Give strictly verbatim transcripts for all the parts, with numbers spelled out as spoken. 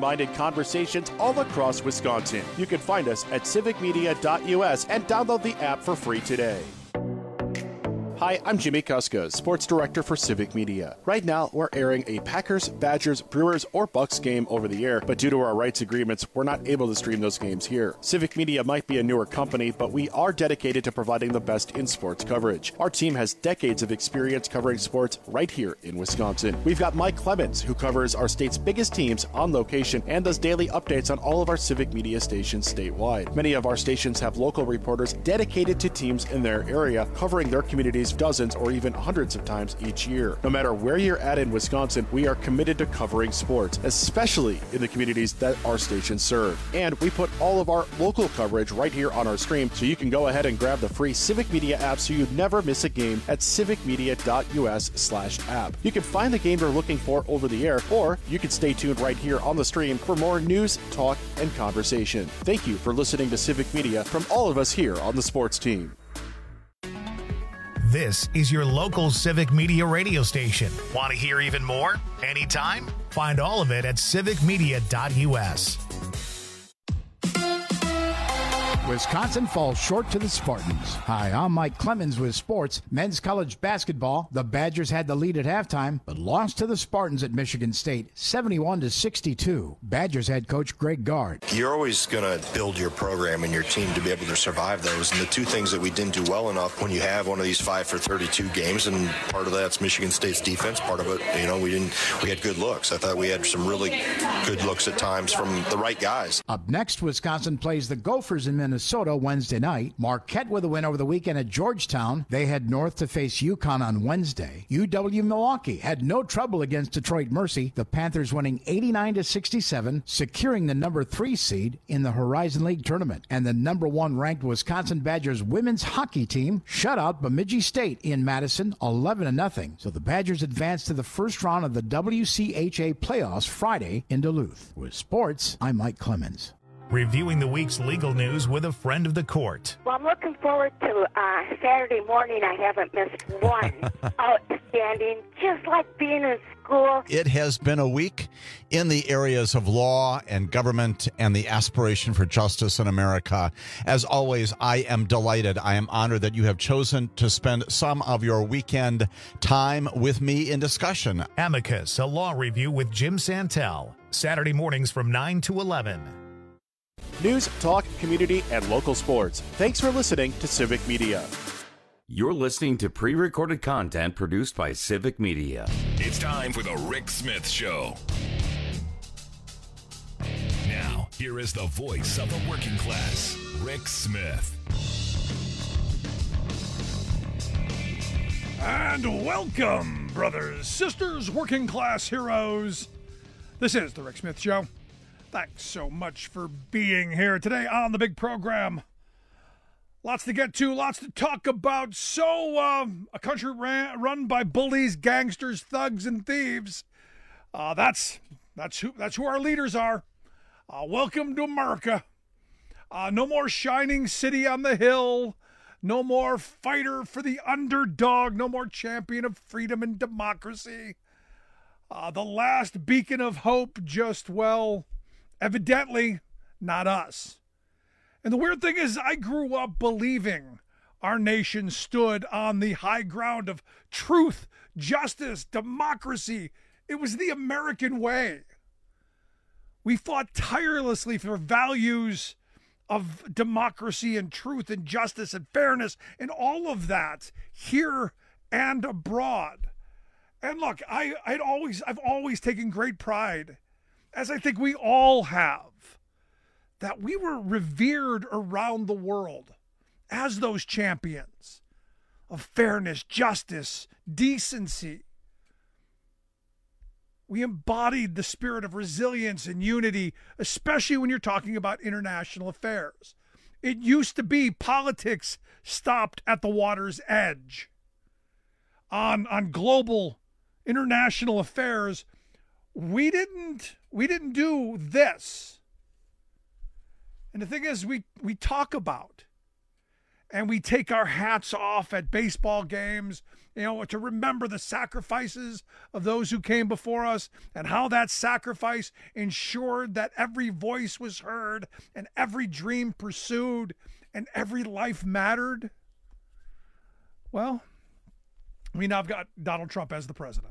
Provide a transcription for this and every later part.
minded conversations all across Wisconsin. You can find us at civic media dot U S and download the app for free today. Hi, I'm Jimmy Kuska, Sports Director for Civic Media. Right now, we're airing a Packers, Badgers, Brewers, or Bucks game over the air, but due to our rights agreements, we're not able to stream those games here. Civic Media might be a newer company, but we are dedicated to providing the best in sports coverage. Our team has decades of experience covering sports right here in Wisconsin. We've got Mike Clemens, who covers our state's biggest teams on location and does daily updates on all of our Civic Media stations statewide. Many of our stations have local reporters dedicated to teams in their area, covering their communities dozens or even hundreds of times each year. No matter where you're at in Wisconsin, we are committed to covering sports, especially in the communities that our stations serve. And we put all of our local coverage right here on our stream, so you can go ahead and grab the free Civic Media app so you never miss a game at civic media dot U S slash app. You can find the game you're looking for over the air, or you can stay tuned right here on the stream for more news, talk, and conversation. Thank you for listening to Civic Media from all of us here on the sports team. This is your local Civic Media radio station. Want to hear even more? Anytime? Find all of it at civic media dot U S. Wisconsin falls short to the Spartans. Hi, I'm Mike Clemens with sports. Men's college basketball. The Badgers had the lead at halftime, but lost to the Spartans at Michigan State, seventy-one to sixty-two. Badgers head coach Greg Gard. You're always going to build your program and your team to be able to survive those. And the two things that we didn't do well enough when you have one of these five for thirty-two games, and part of that's Michigan State's defense. Part of it, you know, we didn't. We had good looks. I thought we had some really good looks at times from the right guys. Up next, Wisconsin plays the Gophers in Minnesota. Minnesota Wednesday night. Marquette with a win over the weekend at Georgetown. They head north to face UConn on Wednesday. U W Milwaukee had no trouble against Detroit Mercy. The Panthers winning eighty-nine to sixty-seven, securing the number three seed in the Horizon League tournament. And the number one ranked Wisconsin Badgers women's hockey team shut out Bemidji State in Madison eleven to nothing. So the Badgers advance to the first round of the W C H A playoffs Friday in Duluth. With sports, I'm Mike Clemens. Reviewing the week's legal news with a friend of the court. Well, I'm looking forward to uh, Saturday morning. I haven't missed one. Outstanding, just like being in school. It has been a week in the areas of law and government and the aspiration for justice in America. As always, I am delighted. I am honored that you have chosen to spend some of your weekend time with me in discussion. Amicus, a law review with Jim Santel. Saturday mornings from nine to eleven. News, talk, community, and local sports. Thanks for listening to Civic Media. You're listening to pre-recorded content produced by Civic Media. It's time for the Rick Smith Show. Now, here is the voice of the working class, Rick Smith. And welcome, brothers, sisters, working class heroes. This is the Rick Smith Show. Thanks so much for being here today on the big program. Lots to get to, lots to talk about. So, uh, a country ran, run by bullies, gangsters, thugs, and thieves. Uh, that's that's who that's who our leaders are. Uh, welcome to America. Uh, no more shining city on the hill. No more fighter for the underdog. No more champion of freedom and democracy. Uh, the last beacon of hope just, well, evidently not us. And the weird thing is, I grew up believing our nation stood on the high ground of truth, justice, democracy. It was the American way. We fought tirelessly for values of democracy and truth and justice and fairness and all of that here and abroad. And look, I, I'd always, I've always taken great pride, as I think we all have, that we were revered around the world as those champions of fairness, justice, decency. We embodied the spirit of resilience and unity, especially when you're talking about international affairs. It used to be politics stopped at the water's edge. On, on global international affairs, we didn't we didn't do this. And the thing is, we, we talk about and we take our hats off at baseball games You know, to remember the sacrifices of those who came before us and how that sacrifice ensured that every voice was heard and every dream pursued and every life mattered. Well, we now have got Donald Trump as the president.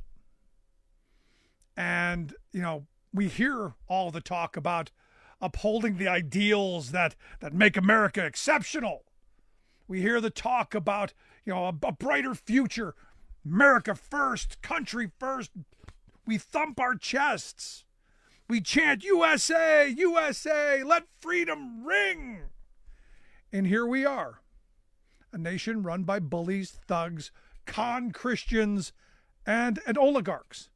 And, you know, we hear all the talk about upholding the ideals that, that make America exceptional. We hear the talk about, you know, a, a brighter future, America first, country first. We thump our chests. We chant U S A, U S A, let freedom ring. And here we are, a nation run by bullies, thugs, con Christians, and, and oligarchs.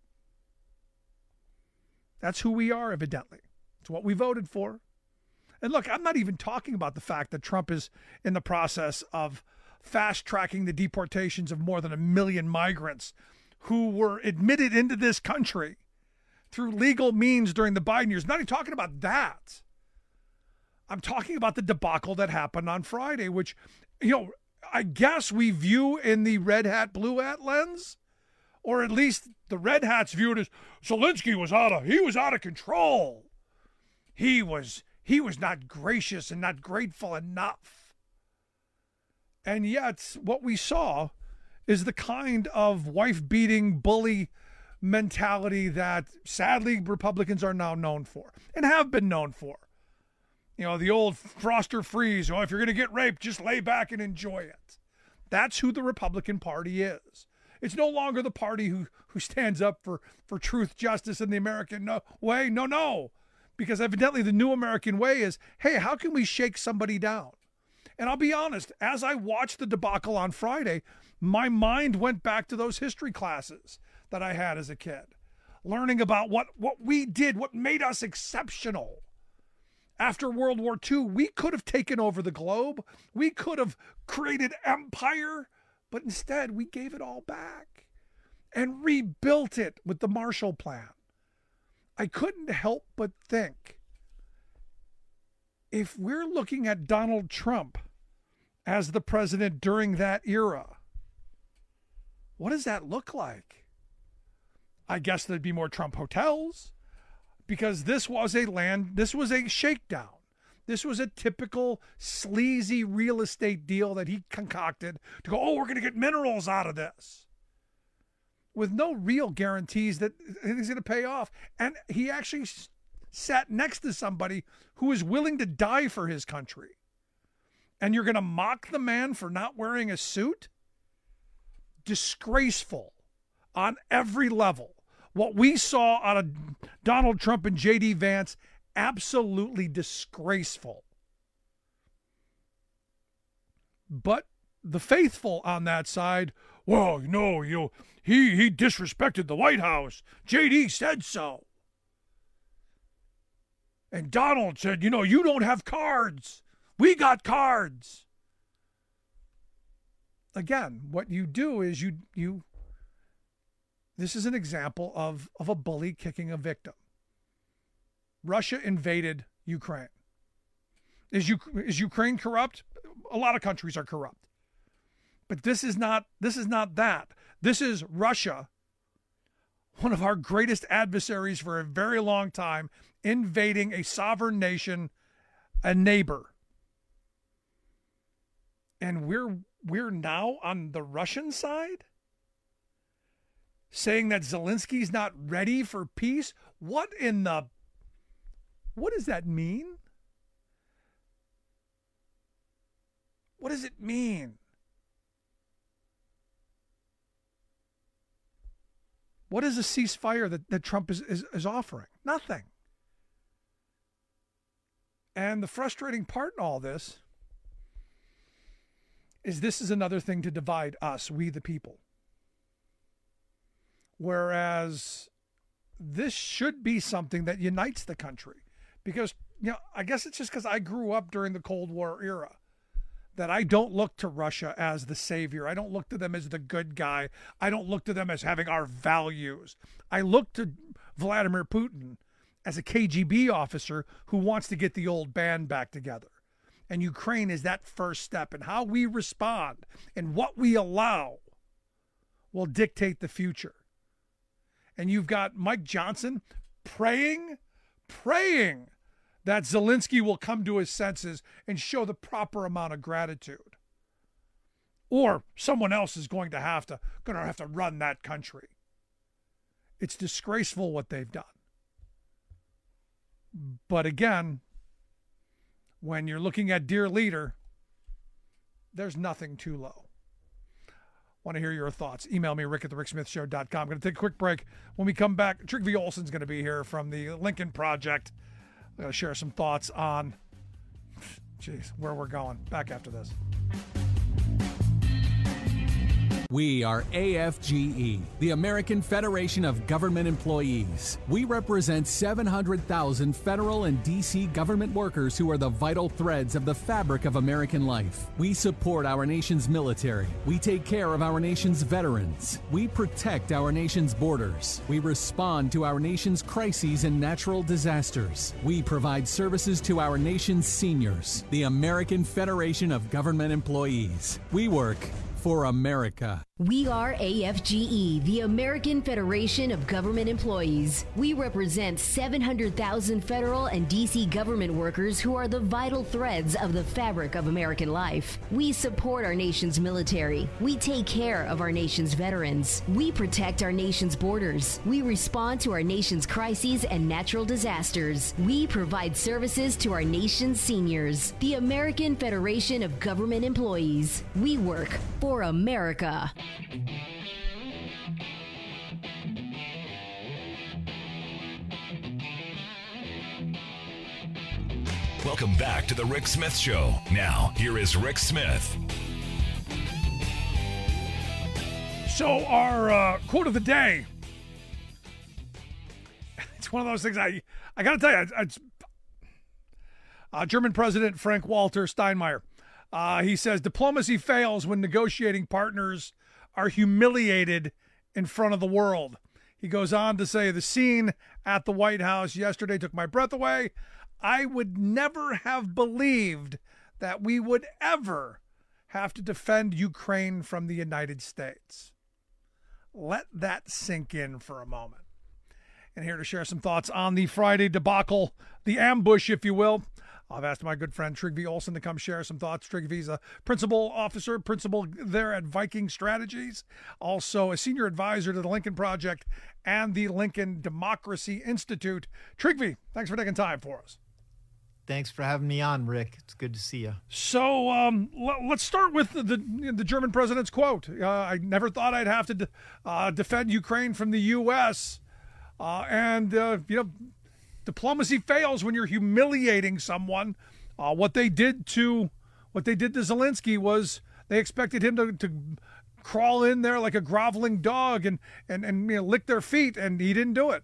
That's who we are, evidently. It's what we voted for. And look, I'm not even talking about the fact that Trump is in the process of fast-tracking the deportations of more than a million migrants who were admitted into this country through legal means during the Biden years. I'm not even talking about that. I'm talking about the debacle that happened on Friday, which, you know, I guess we view in the red hat, blue hat lens, or at least the red hats view it as Zelensky was out of, he was out of control. He was, he was not gracious and not grateful enough. And yet what we saw is the kind of wife-beating bully mentality that sadly Republicans are now known for and have been known for. You know, the old frost or freeze, oh, if you're going to get raped, just lay back and enjoy it. That's who the Republican Party is. It's no longer the party who, who stands up for, for truth, justice, and the American no, way. No, no. Because evidently the new American way is, hey, how can we shake somebody down? And I'll be honest, as I watched the debacle on Friday, my mind went back to those history classes that I had as a kid, learning about what, what we did, what made us exceptional. After World War Two, we could have taken over the globe. We could have created empire, but instead we gave it all back and rebuilt it with the Marshall Plan. I couldn't help but think, if we're looking at Donald Trump as the president during that era, what does that look like? I guess there'd be more Trump hotels, because this was a land, this was a shakedown. This was a typical sleazy real estate deal that he concocted to go, oh, we're going to get minerals out of this, with no real guarantees that he's going to pay off. And he actually sat next to somebody who is willing to die for his country. And you're going to mock the man for not wearing a suit? Disgraceful on every level. What we saw out of Donald Trump and J D Vance, absolutely disgraceful. But the faithful on that side, well, no, you he he disrespected the White House. J D said so. And Donald said, you know, you don't have cards. We got cards. Again, what you do is you you this is an example of, of a bully kicking a victim. Russia invaded Ukraine. Is, U- is Ukraine corrupt? A lot of countries are corrupt. But this is not this is not that. This is Russia, one of our greatest adversaries for a very long time, invading a sovereign nation, a neighbor. And we're we're now on the Russian side, saying that Zelensky's not ready for peace? What in the... What does that mean? What does it mean? What is a ceasefire that, that Trump is, is, is offering? Nothing. And the frustrating part in all this is this is another thing to divide us, we the people. Whereas this should be something that unites the country. Because, you know, I guess it's just because I grew up during the Cold War era that I don't look to Russia as the savior. I don't look to them as the good guy. I don't look to them as having our values. I look to Vladimir Putin as a K G B officer who wants to get the old band back together. And Ukraine is that first step. And how we respond and what we allow will dictate the future. And you've got Mike Johnson praying, praying that Zelensky will come to his senses and show the proper amount of gratitude. Or someone else is going to have to going to have to run that country. It's disgraceful what they've done. But again, when you're looking at dear leader, there's nothing too low. Want to hear your thoughts? Email me, rick at the rick smith show dot com. I'm going to take a quick break. When we come back, Trygve Olsen's going to be here from the Lincoln Project. I'm going to share some thoughts on, geez, where we're going. Back after this. We are A F G E, the American Federation of Government Employees. We represent seven hundred thousand federal and D C government workers who are the vital threads of the fabric of American life. We support our nation's military. We take care of our nation's veterans. We protect our nation's borders. We respond to our nation's crises and natural disasters. We provide services to our nation's seniors. The American Federation of Government Employees. We work for America. We are A F G E, the American Federation of Government Employees. We represent seven hundred thousand federal and D C government workers who are the vital threads of the fabric of American life. We support our nation's military. We take care of our nation's veterans. We protect our nation's borders. We respond to our nation's crises and natural disasters. We provide services to our nation's seniors. The American Federation of Government Employees. We work for America. Welcome back to the Rick Smith Show. Now, here is Rick Smith. So our uh, quote of the day, it's one of those things I, I got to tell you, it's, uh, German President Frank-Walter Steinmeier. Uh, he says, diplomacy fails when negotiating partners are humiliated in front of the world. He goes on to say, the scene at the White House yesterday took my breath away. I would never have believed that we would ever have to defend Ukraine from the United States. Let that sink in for a moment. And here to share some thoughts on the Friday debacle, the ambush, if you will, I've asked my good friend Trygve Olsen to come share some thoughts. Trygve's a principal officer, principal there at Viking Strategies, also a senior advisor to the Lincoln Project and the Lincoln Democracy Institute. Trygve, thanks for taking time for us. Thanks for having me on, Rick. It's good to see you. So um, l- let's start with the, the, the German president's quote. Uh, I never thought I'd have to de- uh, defend Ukraine from the U S Uh, and, uh, you know, diplomacy fails when you're humiliating someone. Uh, what they did to what they did to Zelensky was they expected him to, to crawl in there like a groveling dog and, and, and you know, lick their feet, and he didn't do it.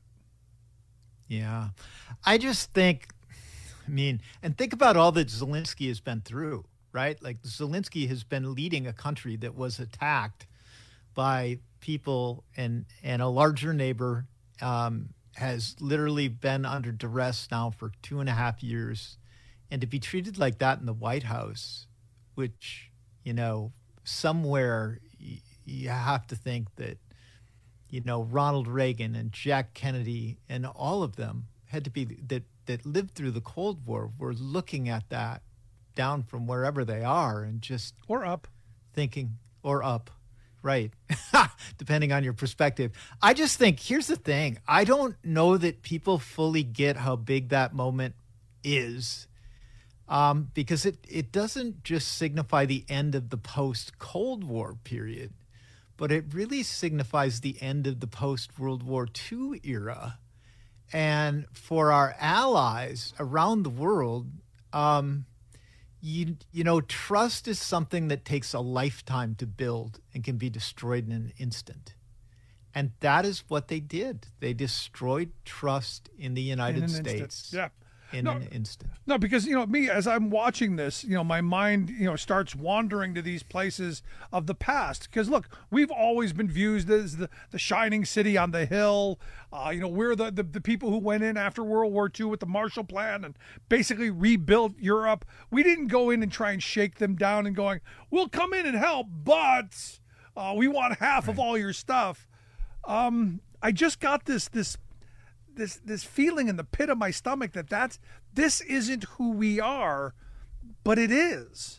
Yeah. I just think, I mean, and think about all that Zelensky has been through, right? Like Zelensky has been leading a country that was attacked by people and, and a larger neighbor, um, has literally been under duress now for two and a half years. And to be treated like that in the White House, which, you know, somewhere y- you have to think that, you know, Ronald Reagan and Jack Kennedy and all of them had to be, that, that lived through the Cold War, were looking at that down from wherever they are and just... Or up. Thinking, or up. Right. Depending on your perspective. I just think, here's the thing. I don't know that people fully get how big that moment is, um, because it, it doesn't just signify the end of the post-Cold War period, but it really signifies the end of the post-World War Two era. And for our allies around the world, um, You, you know, trust is something that takes a lifetime to build and can be destroyed in an instant. And that is what they did. They destroyed trust in the United in States. Instant. Yeah. In no, an instant. No, because, you know, me, as I'm watching this, you know, my mind, you know, starts wandering to these places of the past. Because, look, we've always been viewed as the, the shining city on the hill. Uh, you know, we're the, the, the people who went in after World War Two with the Marshall Plan and basically rebuilt Europe. We didn't go in and try and shake them down and going, we'll come in and help, but Uh, we want half right. of all your stuff. Um, I just got this this this this feeling in the pit of my stomach that that's this isn't who we are, but it is.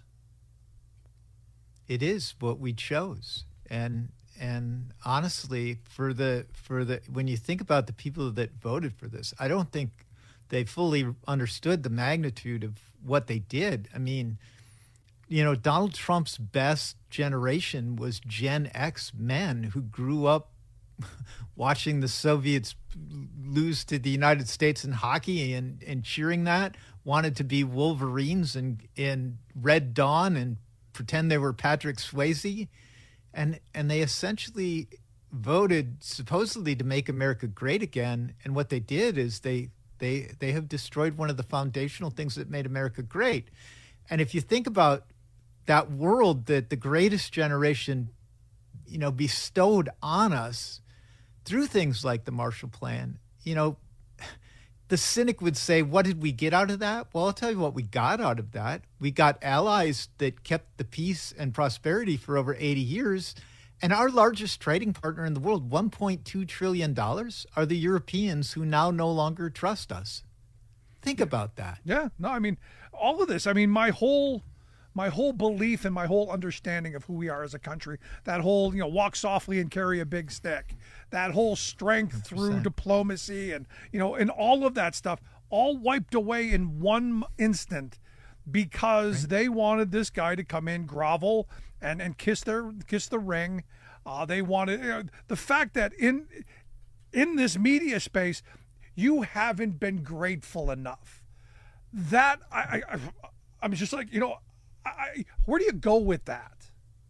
It is what we chose, and and honestly, for the for the when you think about the people that voted for this, I don't think they fully understood the magnitude of what they did. I mean, you know, Donald Trump's best generation was Gen X men who grew up watching the Soviets lose to the United States in hockey and, and cheering that, wanted to be Wolverines and in Red Dawn and pretend they were Patrick Swayze. And and they essentially voted supposedly to make America great again. And what they did is they they they have destroyed one of the foundational things that made America great. And if you think about that world that the greatest generation, you know, bestowed on us through things like the Marshall Plan, you know, the cynic would say, what did we get out of that? Well, I'll tell you what we got out of that. We got allies that kept the peace and prosperity for over eighty years. And our largest trading partner in the world, one point two trillion dollars, are the Europeans who now no longer trust us. Think about that. Yeah, no, I mean, all of this, I mean, my whole... My whole belief and my whole understanding of who we are as a country, that whole, you know, walk softly and carry a big stick, that whole strength one hundred percent through diplomacy and, you know, and all of that stuff, all wiped away in one instant because right. they wanted this guy to come in, grovel, and, and kiss their kiss the ring. Uh, they wanted, you know, the fact that in in this media space, you haven't been grateful enough. That, I, I, I'm just like, you know, I, where do you go with that?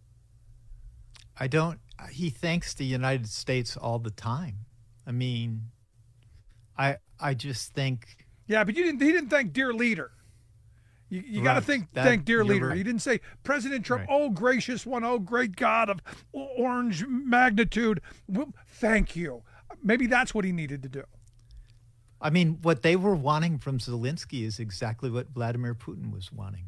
I don't. He thanks the United States all the time. I mean, I I just think. Yeah, but you didn't. He didn't thank dear leader. You, you right. got to think. That, thank dear leader. Right. He didn't say President Trump. Right. Oh, gracious one. Oh, great God of orange magnitude. Well, thank you. Maybe that's what he needed to do. I mean, what they were wanting from Zelensky is exactly what Vladimir Putin was wanting.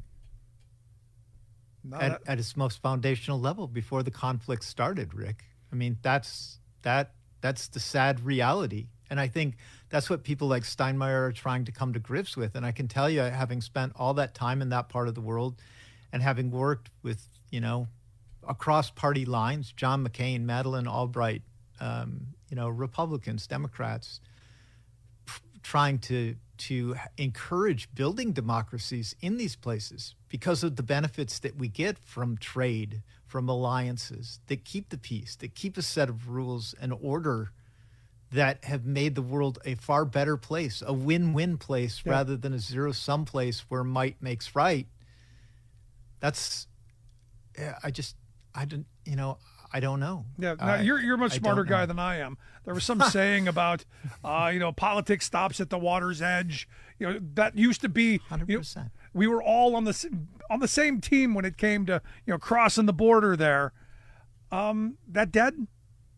At, at its most foundational level before the conflict started, Rick. I mean, that's that that's the sad reality. And I think that's what people like Steinmeier are trying to come to grips with. And I can tell you, having spent all that time in that part of the world and having worked with, you know, across party lines, John McCain, Madeleine Albright, um, you know, Republicans, Democrats, p- trying to to encourage building democracies in these places because of the benefits that we get from trade, from alliances that keep the peace, that keep a set of rules and order that have made the world a far better place, a win-win place yeah. rather than a zero-sum place where might makes right. That's, I just, I don't, you know, I don't know. Yeah, now I, you're you're a much smarter guy than I am. There was some saying about, uh, you know, politics stops at the water's edge. You know, that used to be. one hundred percent. You know, we were all on the on the same team when it came to, you know, crossing the border there. Um, that dead?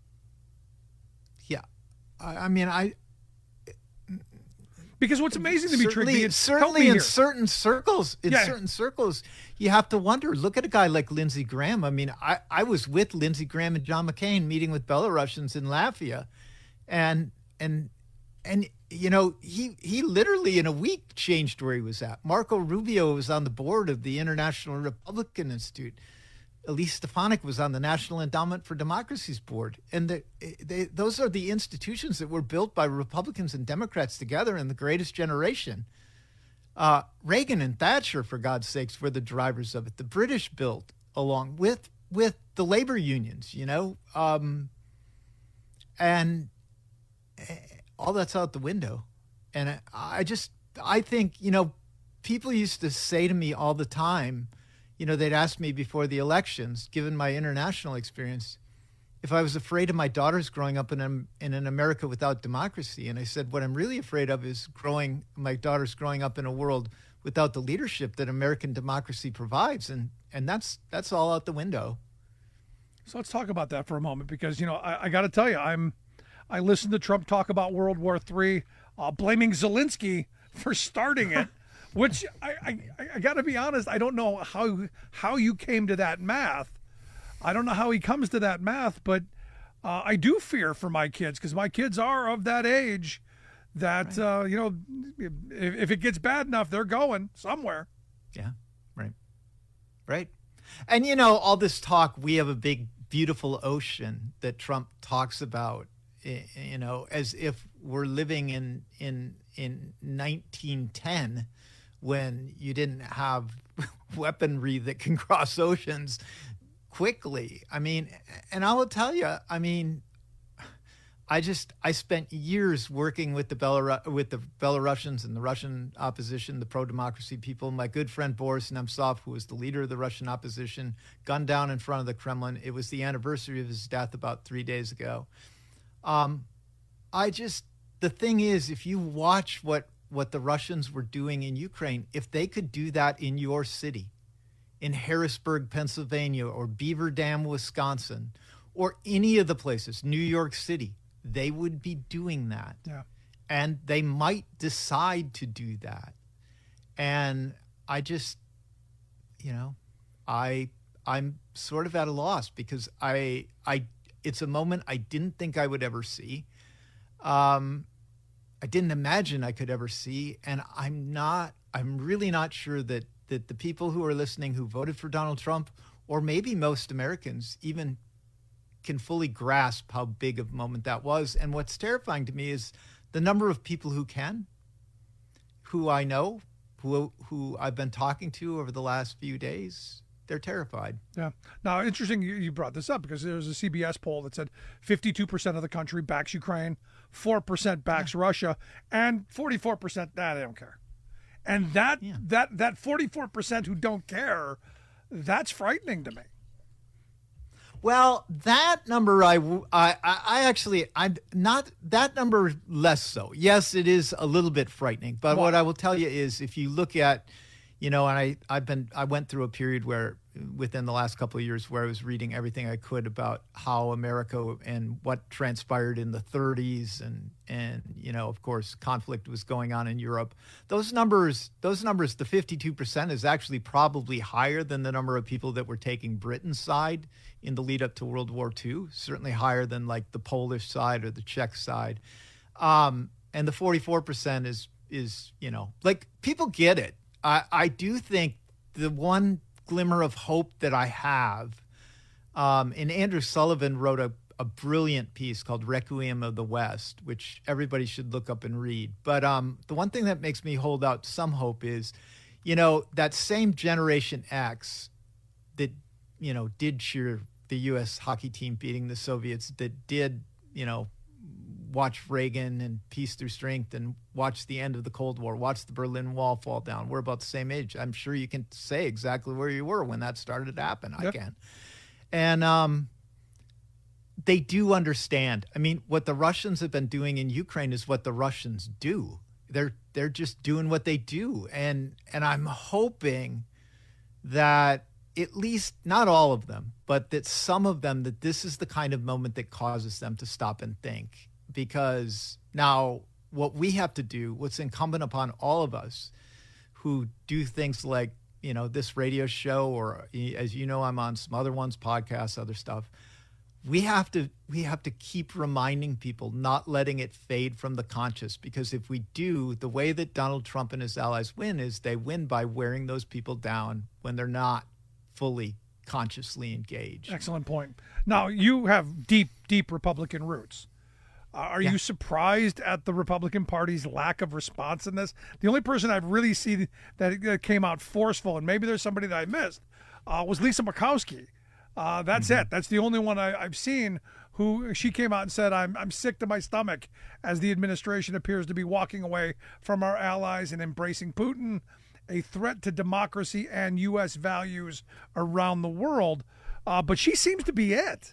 Yeah, I, I mean, I. Because what's amazing to me, certainly, Trigby, certainly in here. certain circles, in yeah. certain circles, you have to wonder. Look at a guy like Lindsey Graham. I mean, I, I was with Lindsey Graham and John McCain meeting with Belarusians in Latvia, and and and you know he he literally in a week changed where he was at. Marco Rubio was on the board of the International Republican Institute. Elise Stefanik was on the National Endowment for Democracy's board. And the, they, those are the institutions that were built by Republicans and Democrats together in the greatest generation. Uh, Reagan and Thatcher, for God's sakes, were the drivers of it. The British built along with with the labor unions, you know. Um, and all that's out the window. And I, I just, I think, you know, people used to say to me all the time, you know, they'd ask me before the elections, given my international experience, if I was afraid of my daughters growing up in, a, in an America without democracy. And I said, what I'm really afraid of is growing my daughters growing up in a world without the leadership that American democracy provides. And and that's that's all out the window. So let's talk about that for a moment, because, you know, I, I got to tell you, I'm I listened to Trump talk about World War Three, uh, blaming Zelensky for starting it. Which I, I, I got to be honest, I don't know how how you came to that math. I don't know how he comes to that math, but uh, I do fear for my kids because my kids are of that age that, right. uh, you know, if, if it gets bad enough, they're going somewhere. Yeah, right. Right. And, you know, all this talk, we have a big, beautiful ocean that Trump talks about, you know, as if we're living in in in nineteen ten when you didn't have weaponry that can cross oceans quickly. I mean, and I will tell you, I mean, I just I spent years working with the Belarus with the Belarusians and the Russian opposition, the pro-democracy people. My good friend Boris Nemtsov, who was the leader of the Russian opposition, gunned down in front of the Kremlin. It was the anniversary of his death about three days ago. Um, I just the thing is, if you watch what what the Russians were doing in Ukraine, if they could do that in your city, in Harrisburg, Pennsylvania, or Beaver Dam, Wisconsin, or any of the places, New York City, they would be doing that. Yeah. And they might decide to do that. And I just, you know, I I'm sort of at a loss because I I it's a moment I didn't think I would ever see. Um I didn't imagine I could ever see, and I'm not I'm really not sure that that the people who are listening who voted for Donald Trump, or maybe most Americans, even can fully grasp how big of a moment that was. And what's terrifying to me is the number of people who can, who I know, who who I've been talking to over the last few days. They're terrified. Yeah. Now, interesting you, you brought this up because there was a C B S poll that said fifty-two percent of the country backs Ukraine, four percent backs yeah. Russia, and forty-four percent, nah, they don't care. And that yeah. that that forty-four percent who don't care, that's frightening to me. Well, that number, I, I, I actually, I'm not, that number less so. Yes, it is a little bit frightening. But what, what I will tell you is if you look at, you know, and I, I've been, I went through a period where within the last couple of years where I was reading everything I could about how America and what transpired in the thirties and, and, you know, of course, conflict was going on in Europe. Those numbers, those numbers, the fifty-two percent is actually probably higher than the number of people that were taking Britain's side in the lead up to World War Two, certainly higher than like the Polish side or the Czech side. Um, and the forty-four percent is, is, you know, like people get it. I, I do think the one glimmer of hope that I have, um, and Andrew Sullivan wrote a, a brilliant piece called Requiem of the West, which everybody should look up and read. But um, the one thing that makes me hold out some hope is, you know, that same Generation X that, you know, did cheer the U S hockey team beating the Soviets, that did, you know, watch Reagan and Peace Through Strength and watch the end of the Cold War, watch the Berlin Wall fall down. We're about the same age. I'm sure you can say exactly where you were when that started to happen. Yep. I can. And um, they do understand. I mean, what the Russians have been doing in Ukraine is what the Russians do. They're they're just doing what they do. And and I'm hoping that at least, not all of them, but that some of them, that this is the kind of moment that causes them to stop and think. Because now what we have to do, what's incumbent upon all of us who do things like, you know, this radio show, or as you know, I'm on some other ones, podcasts, other stuff. We have to we have to keep reminding people, not letting it fade from the conscious, because if we do, the way that Donald Trump and his allies win is they win by wearing those people down when they're not fully consciously engaged. Excellent point. Now, you have deep, deep Republican roots. Uh, are yeah. you surprised at the Republican Party's lack of response in this? The only person I've really seen that, that came out forceful, and maybe there's somebody that I missed, uh, was Lisa Murkowski. Uh, that's mm-hmm. it. That's the only one I, I've seen who she came out and said, I'm I'm sick to my stomach as the administration appears to be walking away from our allies and embracing Putin, a threat to democracy and U S values around the world. Uh, but she seems to be it.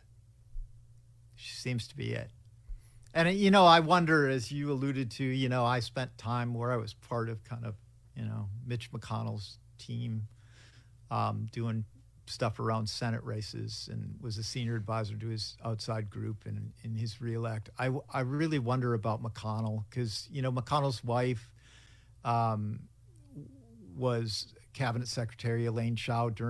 She seems to be it. And, you know, I wonder, as you alluded to, you know, I spent time where I was part of kind of, you know, Mitch McConnell's team um, doing stuff around Senate races and was a senior advisor to his outside group in, in his reelect. I, I really wonder about McConnell because, you know, McConnell's wife um, was Cabinet Secretary Elaine Chao during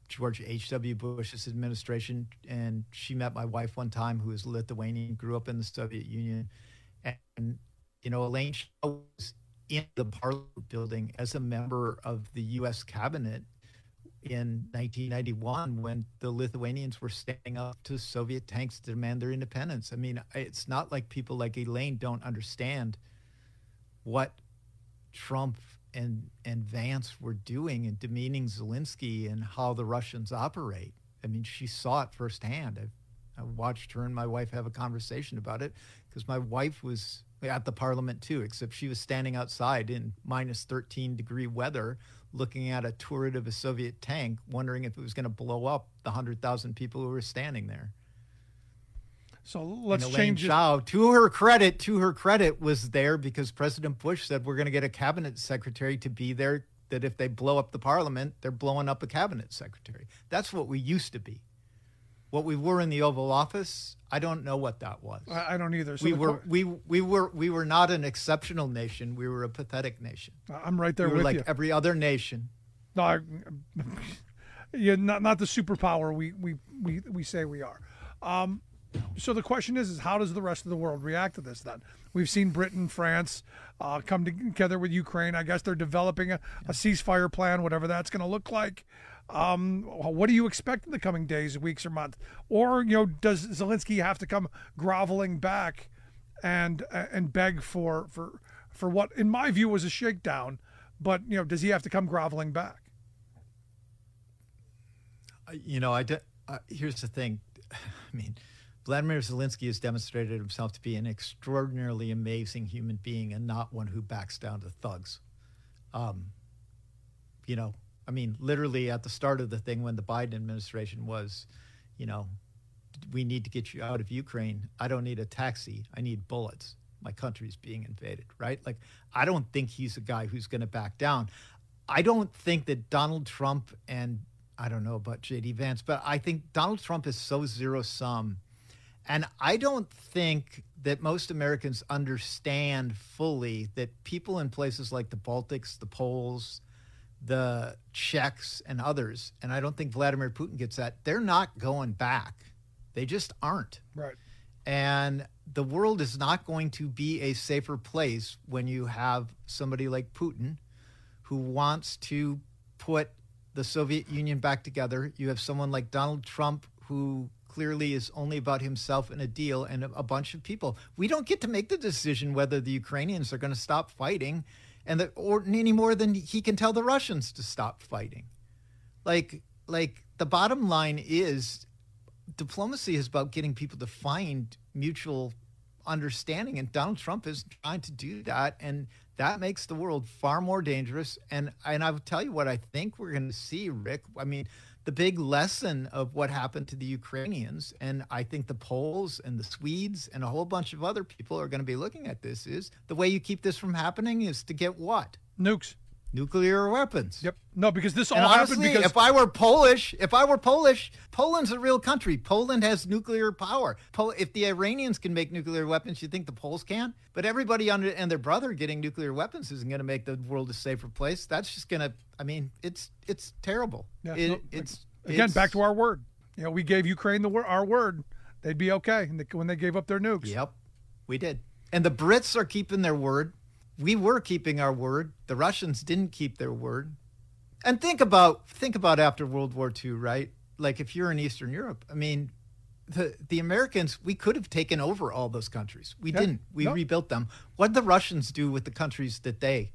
George H W. Bush's administration, and she met my wife one time, who is Lithuanian, grew up in the Soviet Union. And, you know, Elaine Chao was in the Parliament building as a member of the U S cabinet in nineteen ninety-one when the Lithuanians were standing up to Soviet tanks to demand their independence. I mean, it's not like people like Elaine don't understand what Trump and and Vance were doing and demeaning Zelensky and how the Russians operate. I mean, she saw it firsthand. I've, I watched her and my wife have a conversation about it because my wife was at the Parliament too, except she was standing outside in minus thirteen degree weather looking at a turret of a Soviet tank, wondering if it was going to blow up the one hundred thousand people who were standing there. So let's and change Chao, it. To her credit, to her credit, was there because President Bush said we're going to get a cabinet secretary to be there, that if they blow up the Parliament, they're blowing up a cabinet secretary. That's what we used to be. What we were in the Oval Office, I don't know what that was. I don't either. So we the were qu- we we were we were not an exceptional nation. We were a pathetic nation. I'm right there we were with like you. every other nation. No, I, yeah, not not the superpower we we we we say we are. Um, so the question is, is how does the rest of the world react to this? Then we've seen Britain, France uh, come together with Ukraine. I guess they're developing a, a ceasefire plan, whatever that's going to look like. Um, what do you expect in the coming days, weeks, or months? Or, you know, does Zelensky have to come groveling back and and beg for for for what, in my view, was a shakedown? But, you know, does he have to come groveling back? You know, I de- uh, here's the thing. I mean, Vladimir Zelensky has demonstrated himself to be an extraordinarily amazing human being and not one who backs down to thugs. Um, you know, I mean, literally at the start of the thing when the Biden administration was, you know, we need to get you out of Ukraine. I don't need a taxi. I need bullets. My country's being invaded, right? Like, I don't think he's a guy who's going to back down. I don't think that Donald Trump and I don't know about J D Vance, but I think Donald Trump is so zero-sum. And I don't think that most Americans understand fully that people in places like the Baltics, the Poles, the Czechs, and others, and I don't think Vladimir Putin gets that, they're not going back. They just aren't. Right. And the world is not going to be a safer place when you have somebody like Putin who wants to put the Soviet Union back together. You have someone like Donald Trump who clearly is only about himself and a deal and a, a bunch of people. We don't get to make the decision whether the Ukrainians are going to stop fighting and that, or any more than he can tell the Russians to stop fighting. Like, like the bottom line is diplomacy is about getting people to find mutual understanding, and Donald Trump is trying to do that, and that makes the world far more dangerous. And and I will tell you what I think we're going to see, Rick. I mean, the big lesson of what happened to the Ukrainians, and I think the Poles and the Swedes and a whole bunch of other people are going to be looking at this, is the way you keep this from happening is to get what? Nukes. Nuclear weapons. Yep. No, because this all and happened honestly, because if I were Polish, if I were Polish, Poland's a real country. Poland has nuclear power. Pol- if the Iranians can make nuclear weapons, you think the Poles can? But everybody under and their brother getting nuclear weapons isn't going to make the world a safer place. That's just going to, I mean, it's it's terrible. Yeah, it, no, it's again it's, back to our word. You know, we gave Ukraine the wor- our word. They'd be okay and they, when they gave up their nukes. Yep, we did. And the Brits are keeping their word. We were keeping our word. The Russians didn't keep their word. And think about think about after World War Two, right? Like if you're in Eastern Europe, I mean, the the Americans, we could have taken over all those countries. We Yeah, didn't. We no. rebuilt them. What did the Russians do with the countries that they?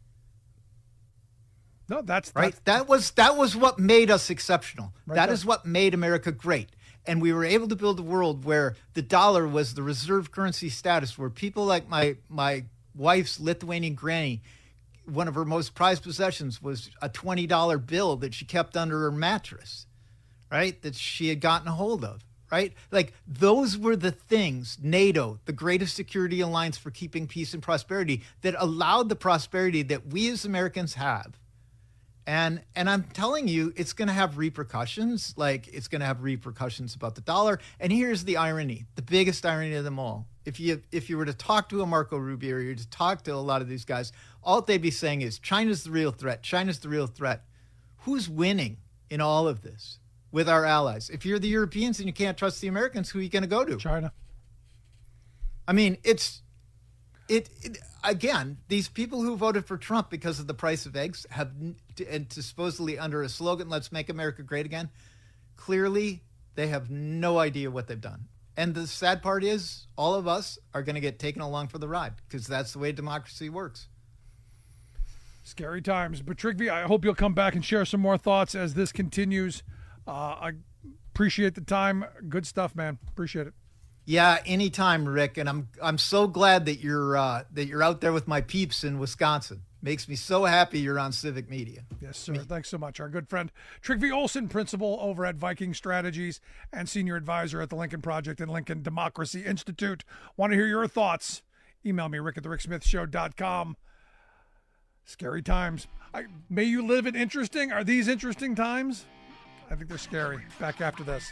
No, that's Right. that's- That was that was what made us exceptional. Right That there. is what made America great. And we were able to build a world where the dollar was the reserve currency status, where people like my my wife's Lithuanian granny, one of her most prized possessions was a twenty dollar bill that she kept under her mattress, right? That she had gotten a hold of, right? Like those were the things, NATO, the greatest security alliance for keeping peace and prosperity, that allowed the prosperity that we as Americans have. And and I'm telling you, it's going to have repercussions. Like it's going to have repercussions about the dollar. And here's the irony, the biggest irony of them all. If you if you were to talk to a Marco Rubio or you were to talk to a lot of these guys, all they'd be saying is China's the real threat. China's the real threat. Who's winning? in all of this with our allies. If you're the Europeans and you can't trust the Americans, who are you going to go to? China. I mean, it's it, it again. These people who voted for Trump because of the price of eggs have, and to supposedly under a slogan, "Let's make America great again." Clearly, they have no idea what they've done. And the sad part is, all of us are going to get taken along for the ride because that's the way democracy works. Scary times. But Trigby, I hope you'll come back and share some more thoughts as this continues. Uh, I appreciate the time. Good stuff, man. Appreciate it. Yeah, anytime, Rick. And I'm I'm so glad that you're uh, that you're out there with my peeps in Wisconsin. Makes me so happy you're on Civic Media. Yes, sir. Thanks so much. Our good friend Trygve Olsen, principal over at Viking Strategies and senior advisor at the Lincoln Project and Lincoln Democracy Institute. Want to hear your thoughts? Email me, rick at the rick smith show dot com. Scary times. I, may you live in interesting. Are these interesting times? I think they're scary. Back after this.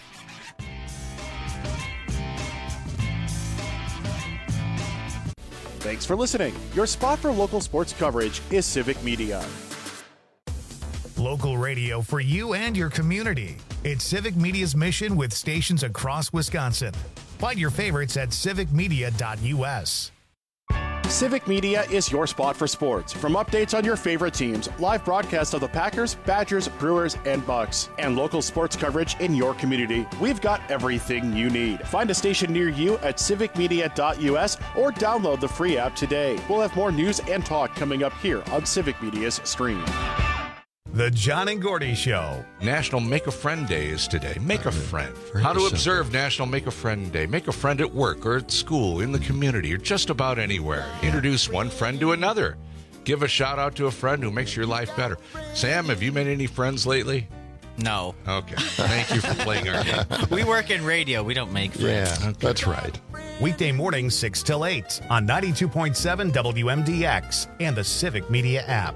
Thanks for listening. Your spot for local sports coverage is Civic Media. Local radio for you and your community. It's Civic Media's mission with stations across Wisconsin. Find your favorites at civic media dot u s. Civic Media is your spot for sports. From updates on your favorite teams, live broadcasts of the Packers, Badgers, Brewers, and Bucks, and local sports coverage in your community, we've got everything you need. Find a station near you at civic media dot u s or download the free app today. We'll have more news and talk coming up here on Civic Media's stream. The John and Gordy Show. National Make a Friend Day is today. Make a friend. How to observe National Make a Friend Day. Make a friend at work or at school, in the community, or just about anywhere. Introduce one friend to another. Give a shout out to a friend who makes your life better. Sam, have you made any friends lately? No. Okay. Thank you for playing our game. We work in radio. We don't make friends. Yeah, okay. That's right. Weekday mornings six till eight on ninety-two point seven W M D X and the Civic Media app.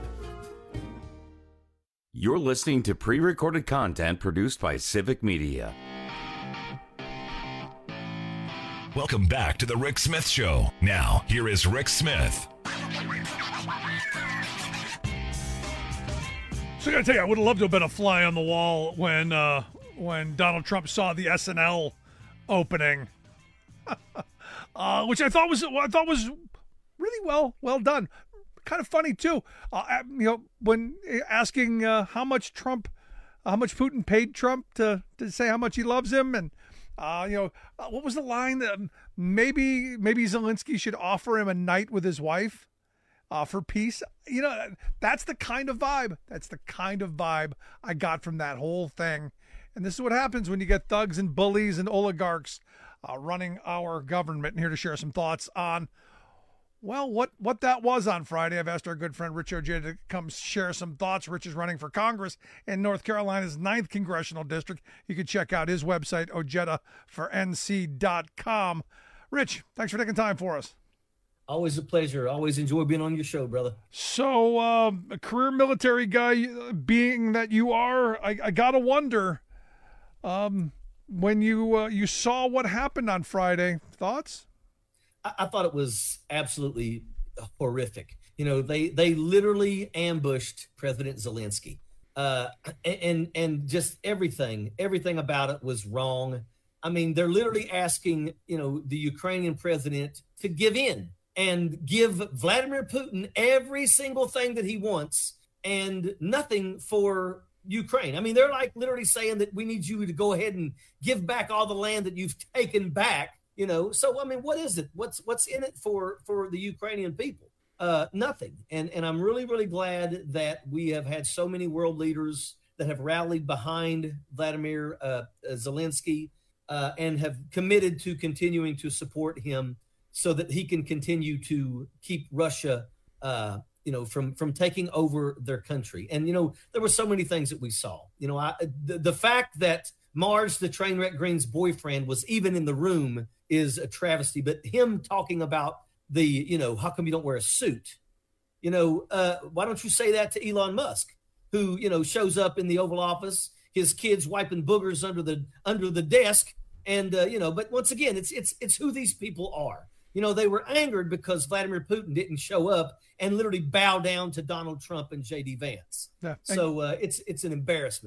You're listening to pre-recorded content produced by Civic Media. Welcome back to the Rick Smith Show. Now, here is Rick Smith. So I gotta tell you, I would have loved to have been a fly on the wall when uh, when Donald Trump saw the S N L opening, uh, which I thought was I thought was really well well done. Kind of funny too, uh, you know, when asking uh, how much Trump, uh, how much Putin paid Trump to to say how much he loves him, and uh, you know, uh, what was the line that maybe maybe Zelensky should offer him a night with his wife uh, for peace. You know, that's the kind of vibe. That's the kind of vibe I got from that whole thing. And this is what happens when you get thugs and bullies and oligarchs uh, running our government. And here to share some thoughts on. Well, what, what that was on Friday, I've asked our good friend Rich Ojeda to come share some thoughts. Rich is running for Congress in North Carolina's ninth Congressional District. You can check out his website, ojeda for n c dot com. Rich, thanks for taking time for us. Always a pleasure. Always enjoy being on your show, brother. So, uh, a career military guy, being that you are, I, I got to wonder, um, when you uh, you saw what happened on Friday, thoughts? I thought it was absolutely horrific. You know, they they literally ambushed President Zelensky, uh, and and just everything, everything about it was wrong. I mean, they're literally asking, you know, the Ukrainian president to give in and give Vladimir Putin every single thing that he wants and nothing for Ukraine. I mean, they're like literally saying that we need you to go ahead and give back all the land that you've taken back. You know, so, I mean, what is it? What's what's in it for, for the Ukrainian people? Uh, nothing. And and I'm really, really glad that we have had so many world leaders that have rallied behind Vladimir uh, Zelensky uh, and have committed to continuing to support him so that he can continue to keep Russia, uh, you know, from, from taking over their country. And, you know, there were so many things that we saw. You know, I, the, the fact that Marge, the Trainwreck Green's boyfriend, was even in the room is a travesty. But him talking about the, you know, how come you don't wear a suit? You know, uh, why don't you say that to Elon Musk, who, you know, shows up in the Oval Office, his kids wiping boogers under the under the desk. And, uh, you know, but once again, it's it's it's who these people are. You know, they were angered because Vladimir Putin didn't show up and literally bow down to Donald Trump and J D Vance. Yeah, so uh, it's it's an embarrassment.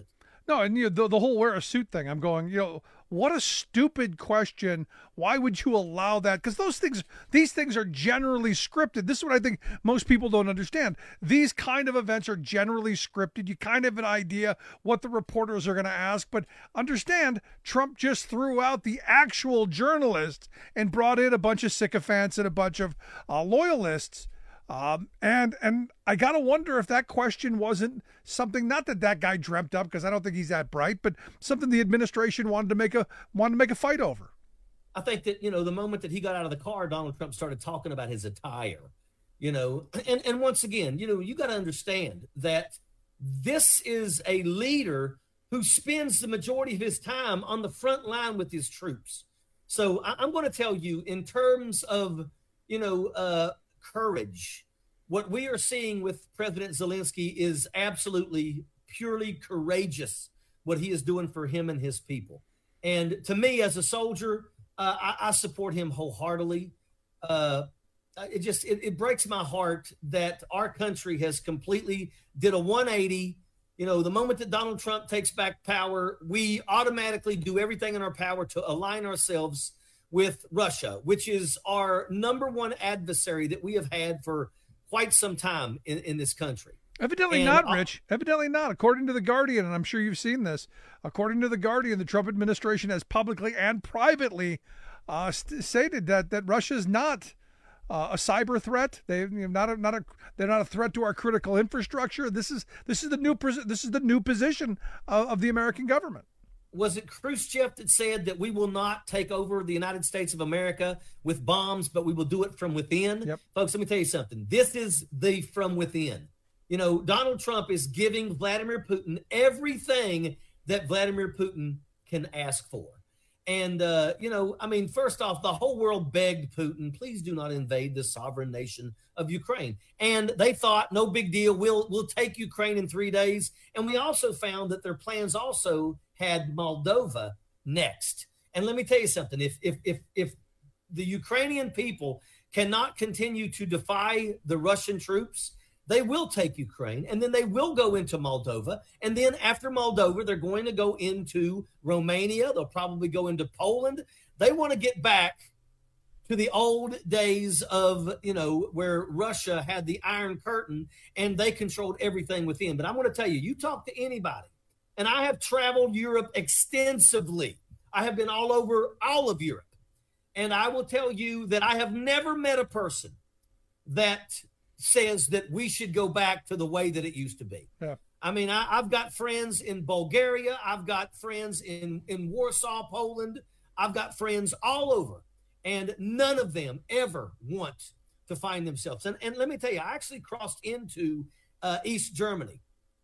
No, and you know, the, the whole wear a suit thing, I'm going, you know, what a stupid question. Why would you allow that? Because those things, these things are generally scripted. This is what I think most people don't understand. These kind of events are generally scripted. You kind of have an idea what the reporters are going to ask, but understand Trump just threw out the actual journalists and brought in a bunch of sycophants and a bunch of uh, loyalists. Um, and and I got to wonder if that question wasn't something, not that that guy dreamt up, because I don't think he's that bright, but something the administration wanted to make a wanted to make a fight over. I think that, you know, the moment that he got out of the car, Donald Trump started talking about his attire, you know, and, and once again, you know, you got to understand that this is a leader who spends the majority of his time on the front line with his troops. So I, I'm going to tell you, in terms of, you know, uh, courage, what we are seeing with President Zelensky is absolutely purely courageous, what he is doing for him and his people. And to me, as a soldier, uh, I, I support him wholeheartedly. Uh, it just it, it breaks my heart that our country has completely did a one eighty. You know, the moment that Donald Trump takes back power, we automatically do everything in our power to align ourselves with Russia, which is our number one adversary that we have had for quite some time in, in this country. Evidently and not, I, Rich. Evidently not. According to The Guardian, and I'm sure you've seen this, according to The Guardian, the Trump administration has publicly and privately uh, st- stated that that Russia is not uh, a cyber threat. They you know, not a, not a they're not a threat to our critical infrastructure. This is this is the new this is the new position of, of the American government. Was it Khrushchev that said that we will not take over the United States of America with bombs, but we will do it from within? Yep. Folks, let me tell you something. This is the from within. You know, Donald Trump is giving Vladimir Putin everything that Vladimir Putin can ask for. And, uh, you know, I mean, first off, the whole world begged Putin, please do not invade the sovereign nation of Ukraine. And they thought, no big deal, we'll we'll take Ukraine in three days. And we also found that their plans also had Moldova next. And let me tell you something, if if if if the Ukrainian people cannot continue to defy the Russian troops, they will take Ukraine, and then they will go into Moldova. And then after Moldova, they're going to go into Romania. They'll probably go into Poland. They want to get back to the old days of, you know, where Russia had the Iron Curtain and they controlled everything within. But I'm going to tell you, you talk to anybody, and I have traveled Europe extensively. I have been all over all of Europe. And I will tell you that I have never met a person that says that we should go back to the way that it used to be. Yeah. I mean, I, I've got friends in Bulgaria. I've got friends in, in Warsaw, Poland. I've got friends all over. And none of them ever want to find themselves. And, and let me tell you, I actually crossed into uh, East Germany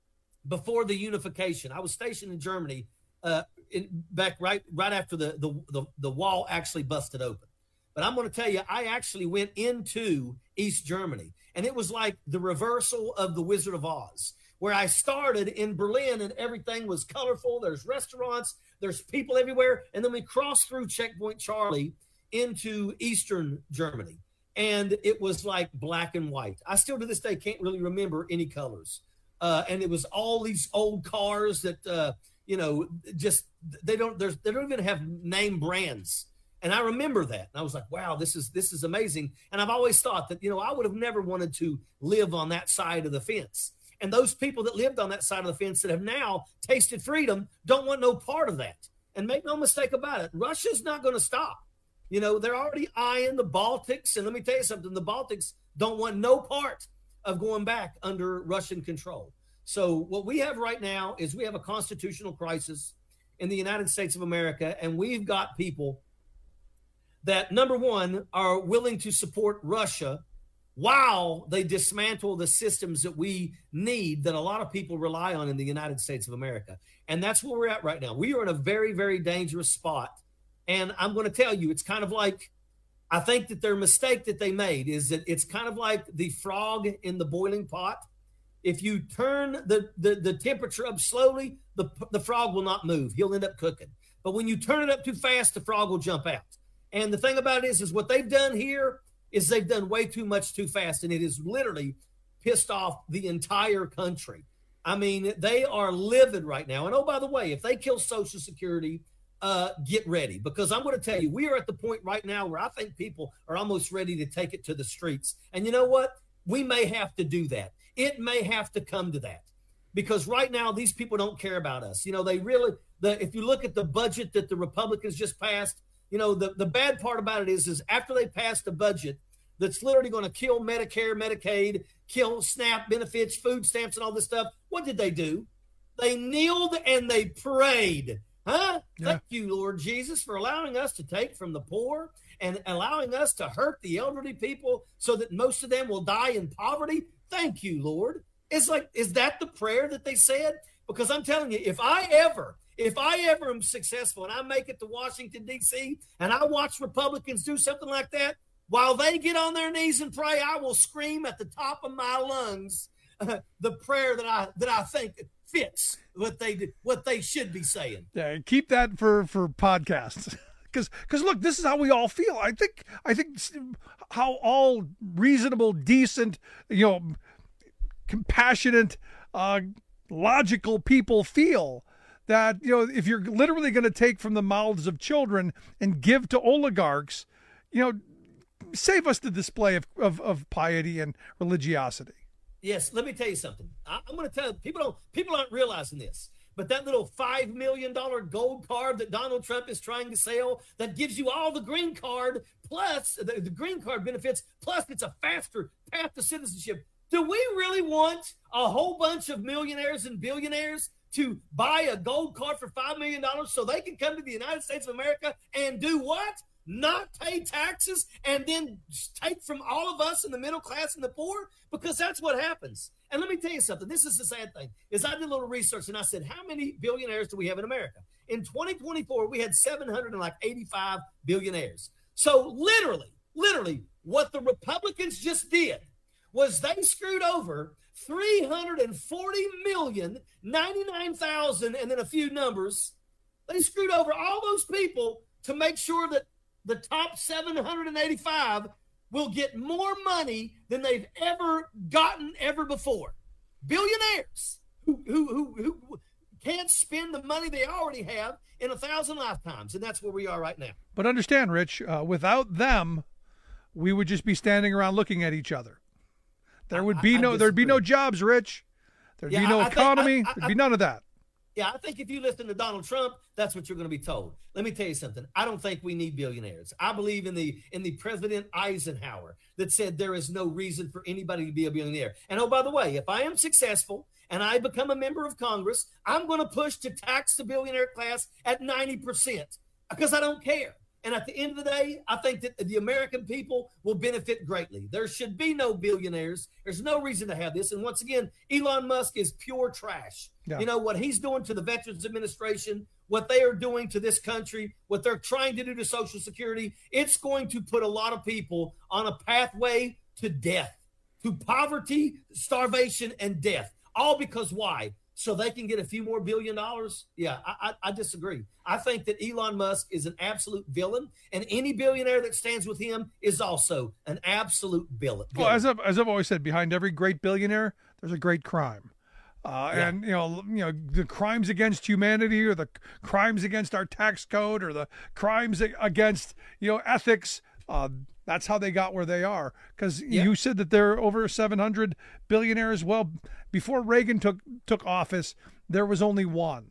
before the unification. I was stationed in Germany uh, in, back right right after the, the, the, the wall actually busted open. But I'm going to tell you, I actually went into East Germany. And it was like the reversal of the Wizard of Oz, where I started in Berlin and everything was colorful. There's restaurants, there's people everywhere. And then we crossed through Checkpoint Charlie into Eastern Germany. And it was like black and white. I still to this day can't really remember any colors. Uh, and it was all these old cars that, uh, you know, just they don't there's they don't even have name brands. And I remember that. And I was like, wow, this is this is amazing. And I've always thought that, you know, I would have never wanted to live on that side of the fence. And those people that lived on that side of the fence that have now tasted freedom don't want no part of that. And make no mistake about it, Russia's not going to stop. You know, they're already eyeing the Baltics. And let me tell you something, the Baltics don't want no part of going back under Russian control. So what we have right now is we have a constitutional crisis in the United States of America. And we've got people that, number one, are willing to support Russia while they dismantle the systems that we need, that a lot of people rely on in the United States of America. And that's where we're at right now. We are in a very, very dangerous spot. And I'm going to tell you, it's kind of like, I think that their mistake that they made is that it's kind of like the frog in the boiling pot. If you turn the, the, the temperature up slowly, the, the frog will not move. He'll end up cooking. But when you turn it up too fast, the frog will jump out. And the thing about it is, is what they've done here is they've done way too much too fast. And it has literally pissed off the entire country. I mean, they are livid right now. And oh, by the way, if they kill Social Security, uh, get ready, because I'm going to tell you, we are at the point right now where I think people are almost ready to take it to the streets. And you know what? We may have to do that. It may have to come to that, because right now these people don't care about us. You know, they really, the, if you look at the budget that the Republicans just passed, you know, the, the bad part about it is, is after they passed a budget that's literally going to kill Medicare, Medicaid, kill SNAP benefits, food stamps, and all this stuff, what did they do? They kneeled and they prayed. Huh? Yeah. Thank you, Lord Jesus, for allowing us to take from the poor and allowing us to hurt the elderly people so that most of them will die in poverty. Thank you, Lord. It's like, is that the prayer that they said? Because I'm telling you, if I ever, if I ever am successful and I make it to Washington, D C, and I watch Republicans do something like that, while they get on their knees and pray, I will scream at the top of my lungs uh, the prayer that I that I think fits what they do, what they should be saying. Yeah, keep that for for podcasts. Because, because look, this is how we all feel. I think, I think how all reasonable, decent, you know, compassionate, uh, logical people feel. That, you know, if you're literally going to take from the mouths of children and give to oligarchs, you know, save us the display of, of, of piety and religiosity. Yes, let me tell you something. I, I'm going to tell you, people don't, people aren't realizing this. But that little five million dollars gold card that Donald Trump is trying to sell that gives you all the green card plus the, the green card benefits, plus it's a faster path to citizenship. Do we really want a whole bunch of millionaires and billionaires to buy a gold card for five million dollars so they can come to the United States of America and do what? Not pay taxes and then take from all of us in the middle class and the poor? Because that's what happens. And let me tell you something. This is the sad thing, is I did a little research and I said, how many billionaires do we have in America? In twenty twenty-four, we had seven hundred eighty-five billionaires. So literally, literally what the Republicans just did was they screwed over three hundred forty million, ninety-nine thousand, and then a few numbers. They screwed over all those people to make sure that the top seven hundred eighty-five will get more money than they've ever gotten ever before. Billionaires who, who, who, who can't spend the money they already have in a thousand lifetimes. And that's where we are right now. But understand, Rich, uh, without them, we would just be standing around looking at each other. There would be I, I no, there'd be no jobs, Rich. There'd yeah, be no I, economy. I, I, there'd be none of that. Yeah, I think if you listen to Donald Trump, that's what you're going to be told. Let me tell you something. I don't think we need billionaires. I believe in the in the President Eisenhower that said there is no reason for anybody to be a billionaire. And oh, by the way, if I am successful and I become a member of Congress, I'm going to push to tax the billionaire class at ninety percent because I don't care. And at the end of the day, I think that the American people will benefit greatly. There should be no billionaires. There's no reason to have this. And once again, Elon Musk is pure trash. Yeah. You know, what he's doing to the Veterans Administration, what they are doing to this country, what they're trying to do to Social Security, it's going to put a lot of people on a pathway to death, to poverty, starvation, and death. All because why? So they can get a few more billion dollars? Yeah, I, I, I disagree. I think that Elon Musk is an absolute villain, and any billionaire that stands with him is also an absolute villain. Well, as I've, as I've always said, behind every great billionaire, there's a great crime. Uh, yeah. And, you know, you know, the crimes against humanity or the crimes against our tax code or the crimes against, you know, ethics, uh, that's how they got where they are. Because yeah. you said that there are over seven hundred billionaires. Well, before Reagan took took office, there was only one.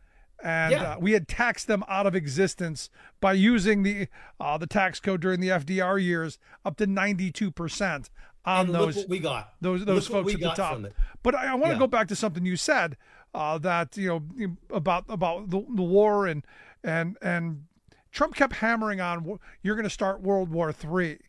And yeah. uh, we had taxed them out of existence by using the uh, the tax code during the F D R years up to ninety-two percent on and those look what we got. those those look folks at the top. But I, I want to yeah. go back to something you said uh, that you know about about the, the war and and and Trump kept hammering on you're going to start World War Three.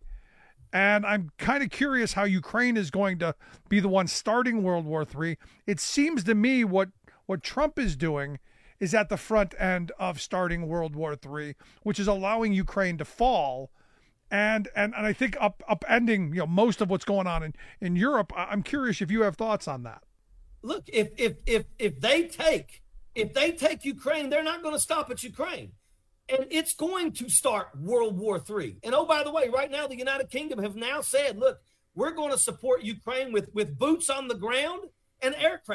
And I'm kind of curious how Ukraine is going to be the one starting World War Three. It seems to me what what Trump is doing is at the front end of starting World War Three, which is allowing Ukraine to fall, and and, and I think up upending you know most of what's going on in, in Europe. I'm curious if you have thoughts on that. Look, if if if if they take if they take Ukraine, they're not going to stop at Ukraine. And it's going to start World War Three. And oh, by the way, right now, the United Kingdom have now said, look, we're going to support Ukraine with, with boots on the ground and aircraft.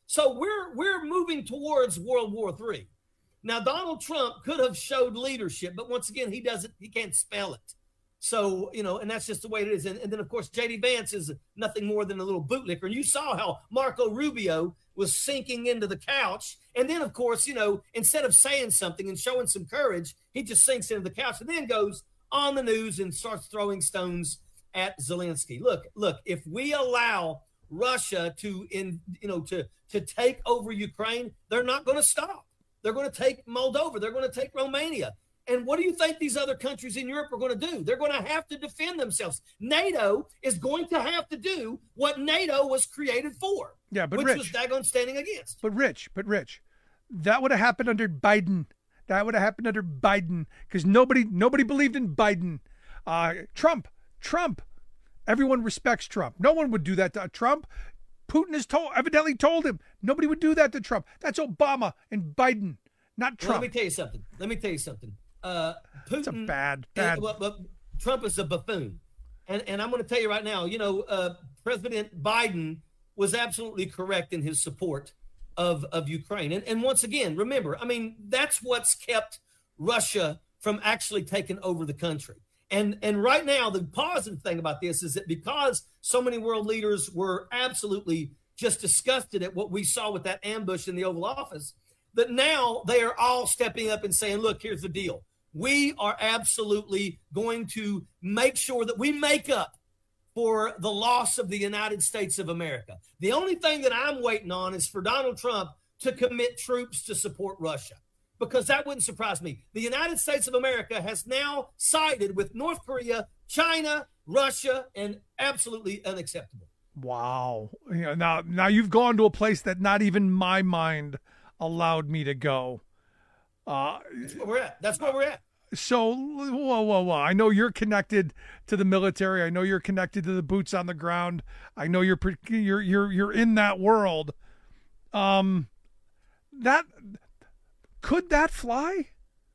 So we're we're moving towards World War Three. Now, Donald Trump could have showed leadership, but once again, he doesn't. He can't spell it. So, you know, and that's just the way it is. And, and then, of course, J D. Vance is nothing more than a little bootlicker. And you saw how Marco Rubio was sinking into the couch. And then, of course, you know, instead of saying something and showing some courage, he just sinks into the couch and then goes on the news and starts throwing stones at Zelensky. Look, look, if we allow Russia to, in, you know, to, to take over Ukraine, they're not going to stop. They're going to take Moldova. They're going to take Romania. And what do you think these other countries in Europe are going to do? They're going to have to defend themselves. NATO is going to have to do what NATO was created for. Yeah, but which Rich, was daggone standing against. But Rich, but Rich, that would have happened under Biden. That would have happened under Biden because nobody, nobody believed in Biden. Uh, Trump, Trump. Everyone respects Trump. No one would do that to Trump. Putin has told, evidently told him nobody would do that to Trump. That's Obama and Biden, not Trump. Well, let me tell you something. Let me tell you something. Uh, Putin, it's a bad, bad. And, well, well, Trump is a buffoon, and and I'm going to tell you right now. You know, uh, President Biden was absolutely correct in his support of of Ukraine, and and once again, remember, I mean, that's what's kept Russia from actually taking over the country. And and right now, the positive thing about this is that because so many world leaders were absolutely just disgusted at what we saw with that ambush in the Oval Office, that now they are all stepping up and saying, look, here's the deal. We are absolutely going to make sure that we make up for the loss of the United States of America. The only thing that I'm waiting on is for Donald Trump to commit troops to support Russia, because that wouldn't surprise me. The United States of America has now sided with North Korea, China, Russia, and absolutely unacceptable. Wow. Yeah, now, now you've gone to a place that not even my mind allowed me to go. Uh, That's where we're at. That's where we're at. So, whoa, whoa, whoa. I know you're connected to the military. I know you're connected to the boots on the ground. I know you're you're you're you're in that world. Um, that could that fly?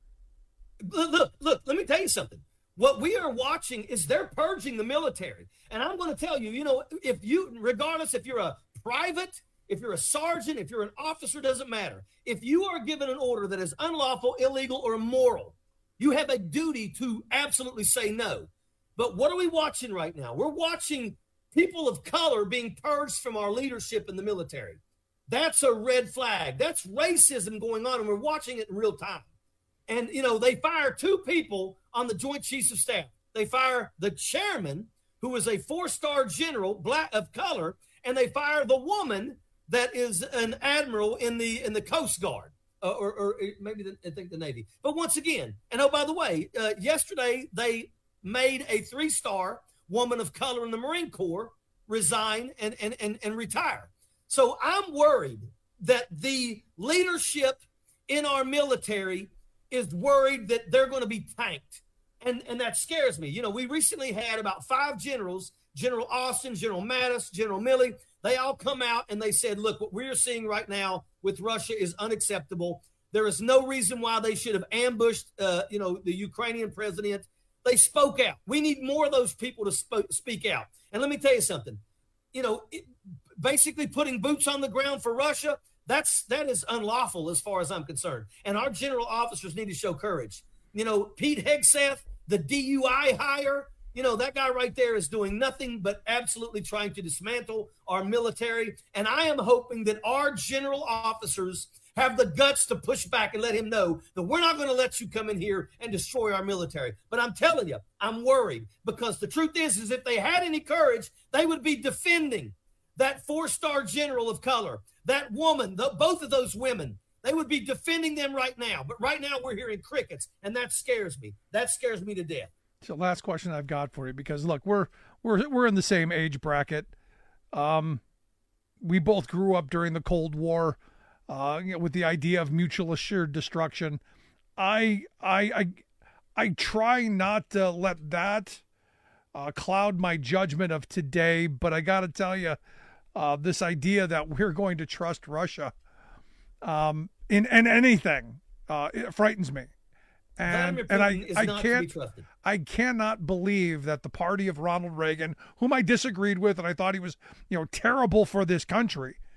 Look, look, look, let me tell you something. What we are watching is they're purging the military. And I'm going to tell you, you know, if you, regardless if you're a private, if you're a sergeant, if you're an officer, doesn't matter. If you are given an order that is unlawful, illegal, or immoral, you have a duty to absolutely say no. But what are we watching right now? We're watching people of color being purged from our leadership in the military. That's a red flag. That's racism going on, and we're watching it in real time. And, you know, they fire two people on the Joint Chiefs of Staff. They fire the chairman, who is a four-star general, black of color, and they fire the woman that is an admiral in the in the Coast Guard, uh, or, or maybe the, I think the Navy. But once again, and oh, by the way, uh, yesterday they made a three-star woman of color in the Marine Corps resign and, and, and, and retire. So I'm worried that the leadership in our military is worried that they're going to be tanked. And, and that scares me. You know, we recently had about five generals, General Austin, General Mattis, General Milley. They all come out and they said, look, what we're seeing right now with Russia is unacceptable. There is no reason why they should have ambushed, uh, you know, the Ukrainian president. They spoke out. We need more of those people to sp- speak out. And let me tell you something. You know, it, basically putting boots on the ground for Russia, that's that is unlawful as far as I'm concerned. And our general officers need to show courage. You know, Pete Hegseth, the D U I hire, you know, that guy right there is doing nothing but absolutely trying to dismantle our military. And I am hoping that our general officers have the guts to push back and let him know that we're not going to let you come in here and destroy our military. But I'm telling you, I'm worried, because the truth is, is if they had any courage, they would be defending that four-star general of color, that woman, the, both of those women. They would be defending them right now. But right now we're hearing crickets, and that scares me. That scares me to death. So last question I've got for you, because look, we're we're we're in the same age bracket. Um, we both grew up during the Cold War, uh, you know, with the idea of mutual assured destruction. I I I I try not to let that uh, cloud my judgment of today, but I got to tell you, uh, this idea that we're going to trust Russia um, in in anything uh, it frightens me. And and I, I can't I cannot believe that the party of Ronald Reagan, whom I disagreed with and I thought he was, you know, terrible for this country,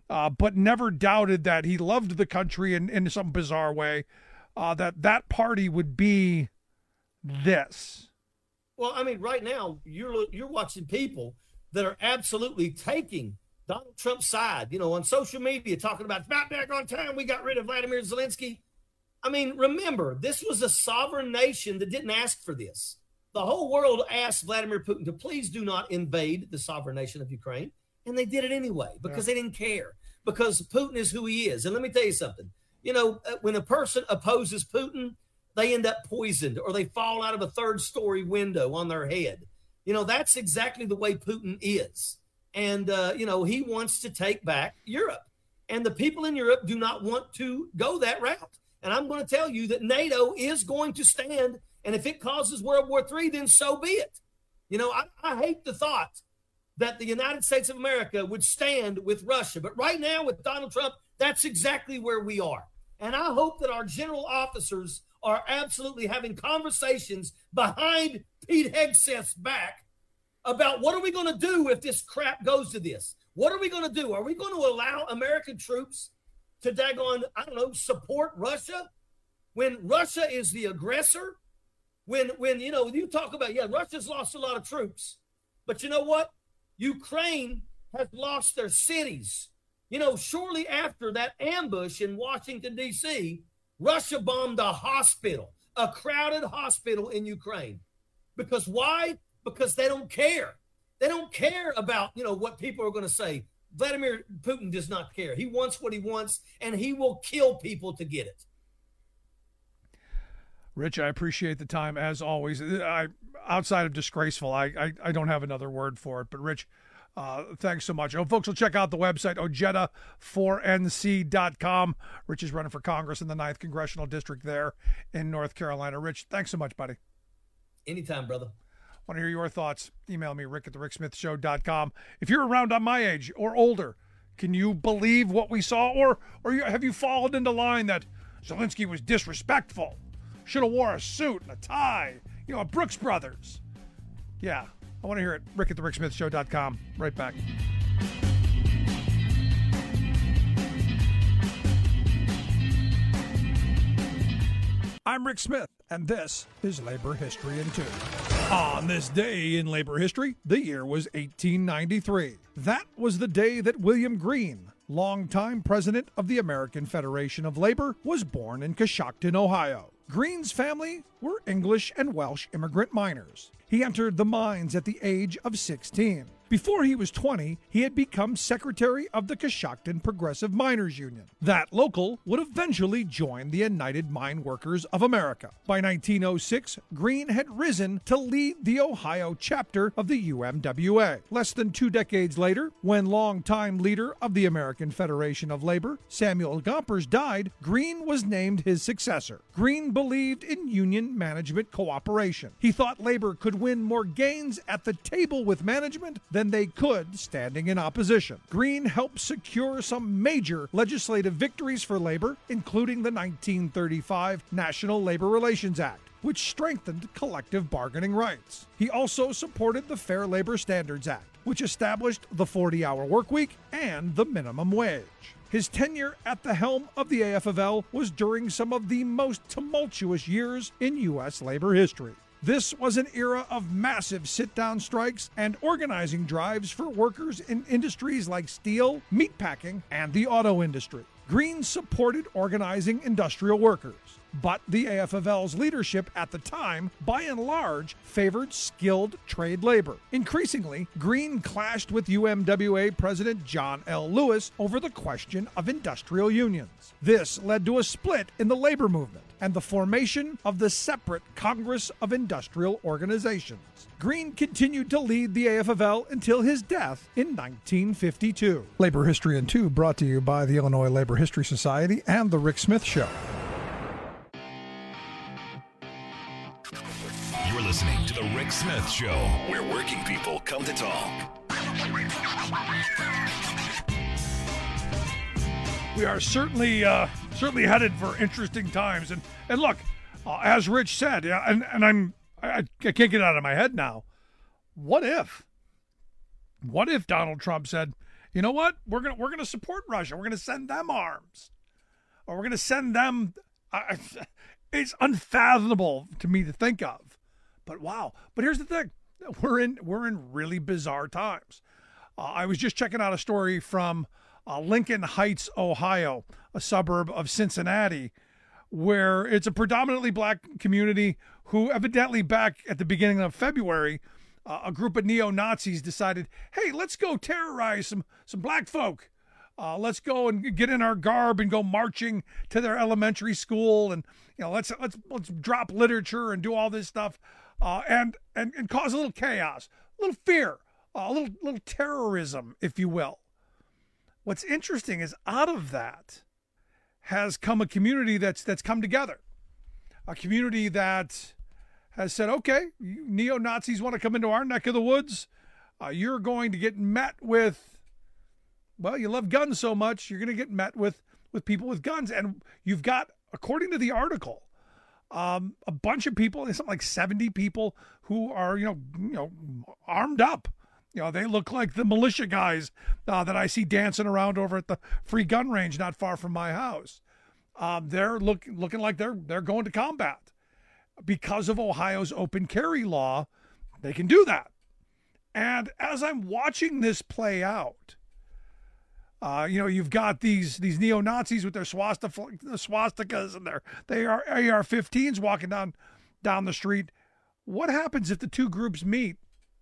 uh, but never doubted that he loved the country in, in some bizarre way, uh, that that party would be this. Well, I mean, right now, you're you're watching people that are absolutely taking Donald Trump's side, you know, on social media, talking about, it's about daggone time we got rid of Vladimir Zelensky. I mean, remember, this was a sovereign nation that didn't ask for this. The whole world asked Vladimir Putin to please do not invade the sovereign nation of Ukraine, and they did it anyway because yeah. they didn't care, because Putin is who he is. And let me tell you something. You know, when a person opposes Putin, they end up poisoned or they fall out of a third-story window on their head. You know, that's exactly the way Putin is. And, uh, you know, he wants to take back Europe. And the people in Europe do not want to go that route. And I'm going to tell you that NATO is going to stand. And if it causes World War Three, then so be it. You know, I, I hate the thought that the United States of America would stand with Russia. But right now with Donald Trump, that's exactly where we are. And I hope that our general officers are absolutely having conversations behind Pete Hegseth's back about what are we going to do if this crap goes to this? What are we going to do? Are we going to allow American troops to daggone, I don't know, support Russia when Russia is the aggressor? When, when you know, you talk about, yeah, Russia's lost a lot of troops. But you know what? Ukraine has lost their cities. You know, shortly after that ambush in Washington, D C, Russia bombed a hospital, a crowded hospital in Ukraine. Because why? Because they don't care. They don't care about, you know, what people are going to say. Vladimir Putin does not care. He wants what he wants, and he will kill people to get it. Rich, I appreciate the time as always. I, outside of disgraceful, I, I, I don't have another word for it. But Rich, uh, thanks so much. Oh, folks will check out the website, ojeda four N C dot com. Rich is running for Congress in the ninth Congressional District there in North Carolina. Rich, thanks so much, buddy. Anytime, brother. Want to hear your thoughts? Email me, rick at the rick smith show dot com. If you're around on my age or older, can you believe what we saw? Or, or have you fallen into line that Zelensky was disrespectful? Should have wore a suit and a tie, you know, at Brooks Brothers. Yeah, I want to hear it. rick at the rick smith show dot com. Right back. I'm Rick Smith, and this is Labor History in Two. On this day in labor history, the year was eighteen ninety-three. That was the day that William Greene, longtime president of the American Federation of Labor, was born in Coshocton, Ohio. Greene's family were English and Welsh immigrant miners. He entered the mines at the age of sixteen. Before he was twenty, he had become secretary of the Coshocton Progressive Miners Union. That local would eventually join the United Mine Workers of America. By nineteen oh six, Greene had risen to lead the Ohio chapter of the U M W A. Less than two decades later, when longtime leader of the American Federation of Labor, Samuel Gompers, died, Greene was named his successor. Greene believed in union management cooperation. He thought labor could win more gains at the table with management than they could standing in opposition. Greene helped secure some major legislative victories for labor, including the nineteen thirty-five National Labor Relations Act, which strengthened collective bargaining rights. He also supported the Fair Labor Standards Act, which established the forty-hour workweek and the minimum wage. His tenure at the helm of the A F L L was during some of the most tumultuous years in U S labor history. This was an era of massive sit-down strikes and organizing drives for workers in industries like steel, meatpacking, and the auto industry. Greene supported organizing industrial workers, but the A F L L's leadership at the time, by and large, favored skilled trade labor. Increasingly, Greene clashed with U M W A President John L. Lewis over the question of industrial unions. This led to a split in the labor movement and the formation of the separate Congress of Industrial Organizations. Greene continued to lead the A F L L until his death in nineteen fifty-two. Labor History in Two brought to you by the Illinois Labor History Society and The Rick Smith Show. You're listening to The Rick Smith Show, where working people come to talk. We are certainly uh, certainly headed for interesting times, and and look, uh, as Rich said, yeah, and and I'm I, I can't get it out of my head now. What if? What if Donald Trump said, you know what? We're gonna we're gonna support Russia. We're gonna send them arms, or we're gonna send them. Uh, it's unfathomable to me to think of, but wow. But here's the thing: we're in we're in really bizarre times. Uh, I was just checking out a story from uh, Lincoln Heights, Ohio, a suburb of Cincinnati, where it's a predominantly black community who evidently back at the beginning of February, uh, a group of neo-Nazis decided, hey, let's go terrorize some, some black folk. Uh, let's go and get in our garb and go marching to their elementary school. And, you know, let's, let's, let's drop literature and do all this stuff uh, and, and, and cause a little chaos, a little fear, a little, little terrorism, if you will. What's interesting is out of that has come a community that's that's come together, a community that has said, okay, you neo-Nazis want to come into our neck of the woods, uh, you're going to get met with, well, you love guns so much, you're going to get met with, with people with guns. And you've got, according to the article, um, a bunch of people, something like seventy people who are, you know, you know, armed up. You know, they look like the militia guys uh, that I see dancing around over at the free gun range not far from my house. Um, they're look, looking like they're they're going to combat. Because of Ohio's open carry law, they can do that. And as I'm watching this play out, uh, you know, you've got these these neo-Nazis with their swastika, swastikas and their they are A R fifteens walking down down the street. What happens if the two groups meet?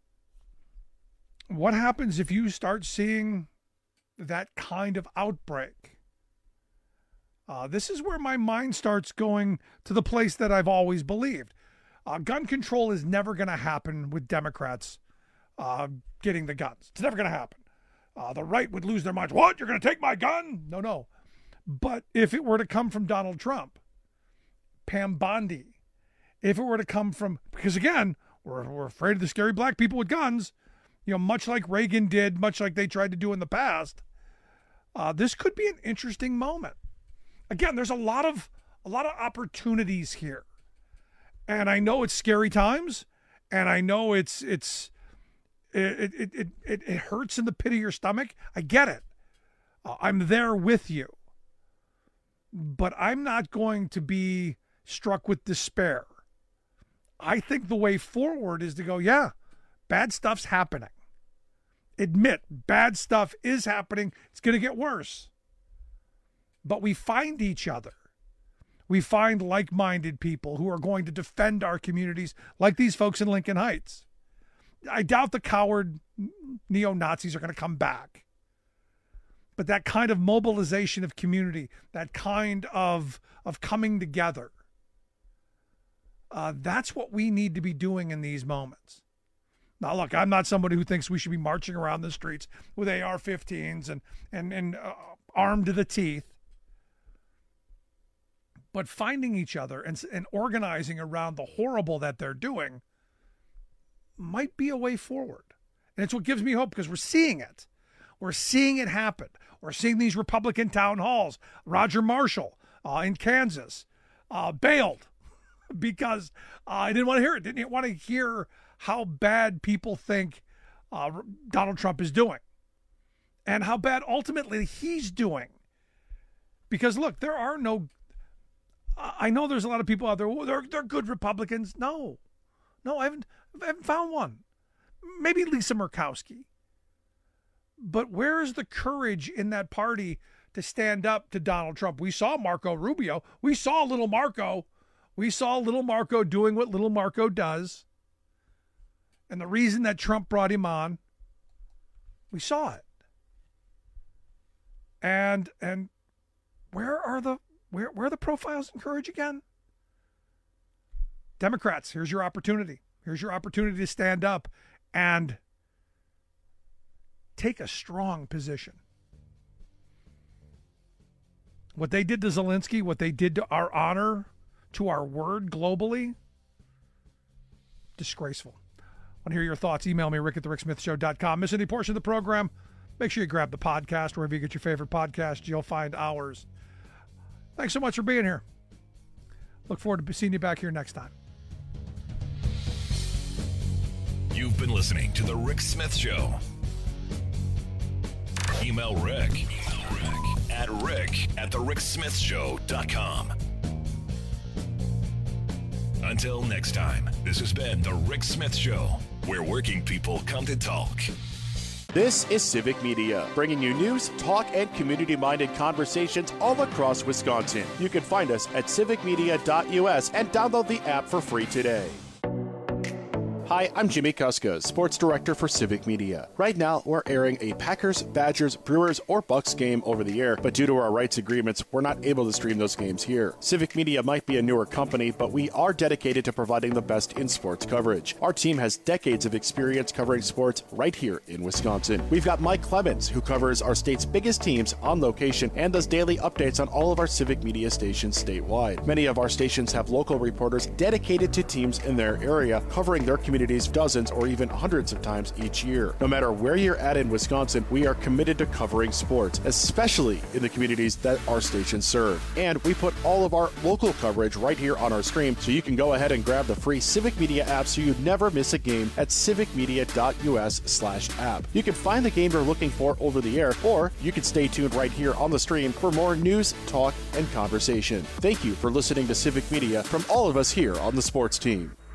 What happens if you start seeing that kind of outbreak? Uh, this is where my mind starts going to the place that I've always believed. Uh, gun control is never going to happen with Democrats uh, getting the guns. It's never going to happen. Uh, the right would lose their minds. What? You're going to take my gun? No, no. But if it were to come from Donald Trump, Pam Bondi, if it were to come from, because again, we're, we're afraid of the scary black people with guns, you know, much like Reagan did, much like they tried to do in the past, uh, this could be an interesting moment. Again, there's a lot of a lot of opportunities here, and I know it's scary times, and I know it's it's it it it it, it hurts in the pit of your stomach. I get it. Uh, I'm there with you, but I'm not going to be struck with despair. I think the way forward is to go, yeah, bad stuff's happening. Admit bad stuff is happening. It's going to get worse. But we find each other. We find like-minded people who are going to defend our communities, like these folks in Lincoln Heights. I doubt the coward neo-Nazis are going to come back. But that kind of mobilization of community, that kind of, of coming together, uh, that's what we need to be doing in these moments. Now, look, I'm not somebody who thinks we should be marching around the streets with A R fifteens and, and, and uh, armed to the teeth. But finding each other and, and organizing around the horrible that they're doing might be a way forward. And it's what gives me hope, because we're seeing it. We're seeing it happen. We're seeing these Republican town halls. Roger Marshall uh, in Kansas uh, bailed because uh, I didn't want to hear it. Didn't want to hear how bad people think uh, Donald Trump is doing and how bad ultimately he's doing. Because, look, there are no... I know there's a lot of people out there, oh, they're, they're good Republicans. No. No, I haven't, I haven't found one. Maybe Lisa Murkowski. But where is the courage in that party to stand up to Donald Trump? We saw Marco Rubio. We saw little Marco. We saw little Marco doing what little Marco does. And the reason that Trump brought him on, we saw it. And and where are the where where are the profiles in courage again? Democrats, here's your opportunity. Here's your opportunity to stand up and take a strong position. What they did to Zelensky, what they did to our honor, to our word globally, disgraceful. I want to hear your thoughts. Email me, rick at the rick smith show dot com. Miss any portion of the program? Make sure you grab the podcast wherever you get your favorite podcast. You'll find ours. Thanks so much for being here. Look forward to seeing you back here next time. You've been listening to The Rick Smith Show. Email Rick, Email Rick at rick at the rick smith show dot com. Until next time, this has been The Rick Smith Show, where working people come to talk. This is Civic Media, bringing you news, talk, and community-minded conversations all across Wisconsin. You can find us at civic media dot U S and download the app for free today. Hi, I'm Jimmy Kuska, Sports Director for Civic Media. Right now, we're airing a Packers, Badgers, Brewers, or Bucks game over the air, but due to our rights agreements, we're not able to stream those games here. Civic Media might be a newer company, but we are dedicated to providing the best in sports coverage. Our team has decades of experience covering sports right here in Wisconsin. We've got Mike Clemens, who covers our state's biggest teams on location and does daily updates on all of our Civic Media stations statewide. Many of our stations have local reporters dedicated to teams in their area, covering their community dozens or even hundreds of times each year. No matter where you're at in Wisconsin, we are committed to covering sports, especially in the communities that our stations serve. And we put all of our local coverage right here on our stream, so you can go ahead and grab the free Civic Media app so you never miss a game at civic media dot U S slash app. You can find the game you're looking for over the air, or you can stay tuned right here on the stream for more news, talk, and conversation. Thank you for listening to Civic Media from all of us here on the sports team.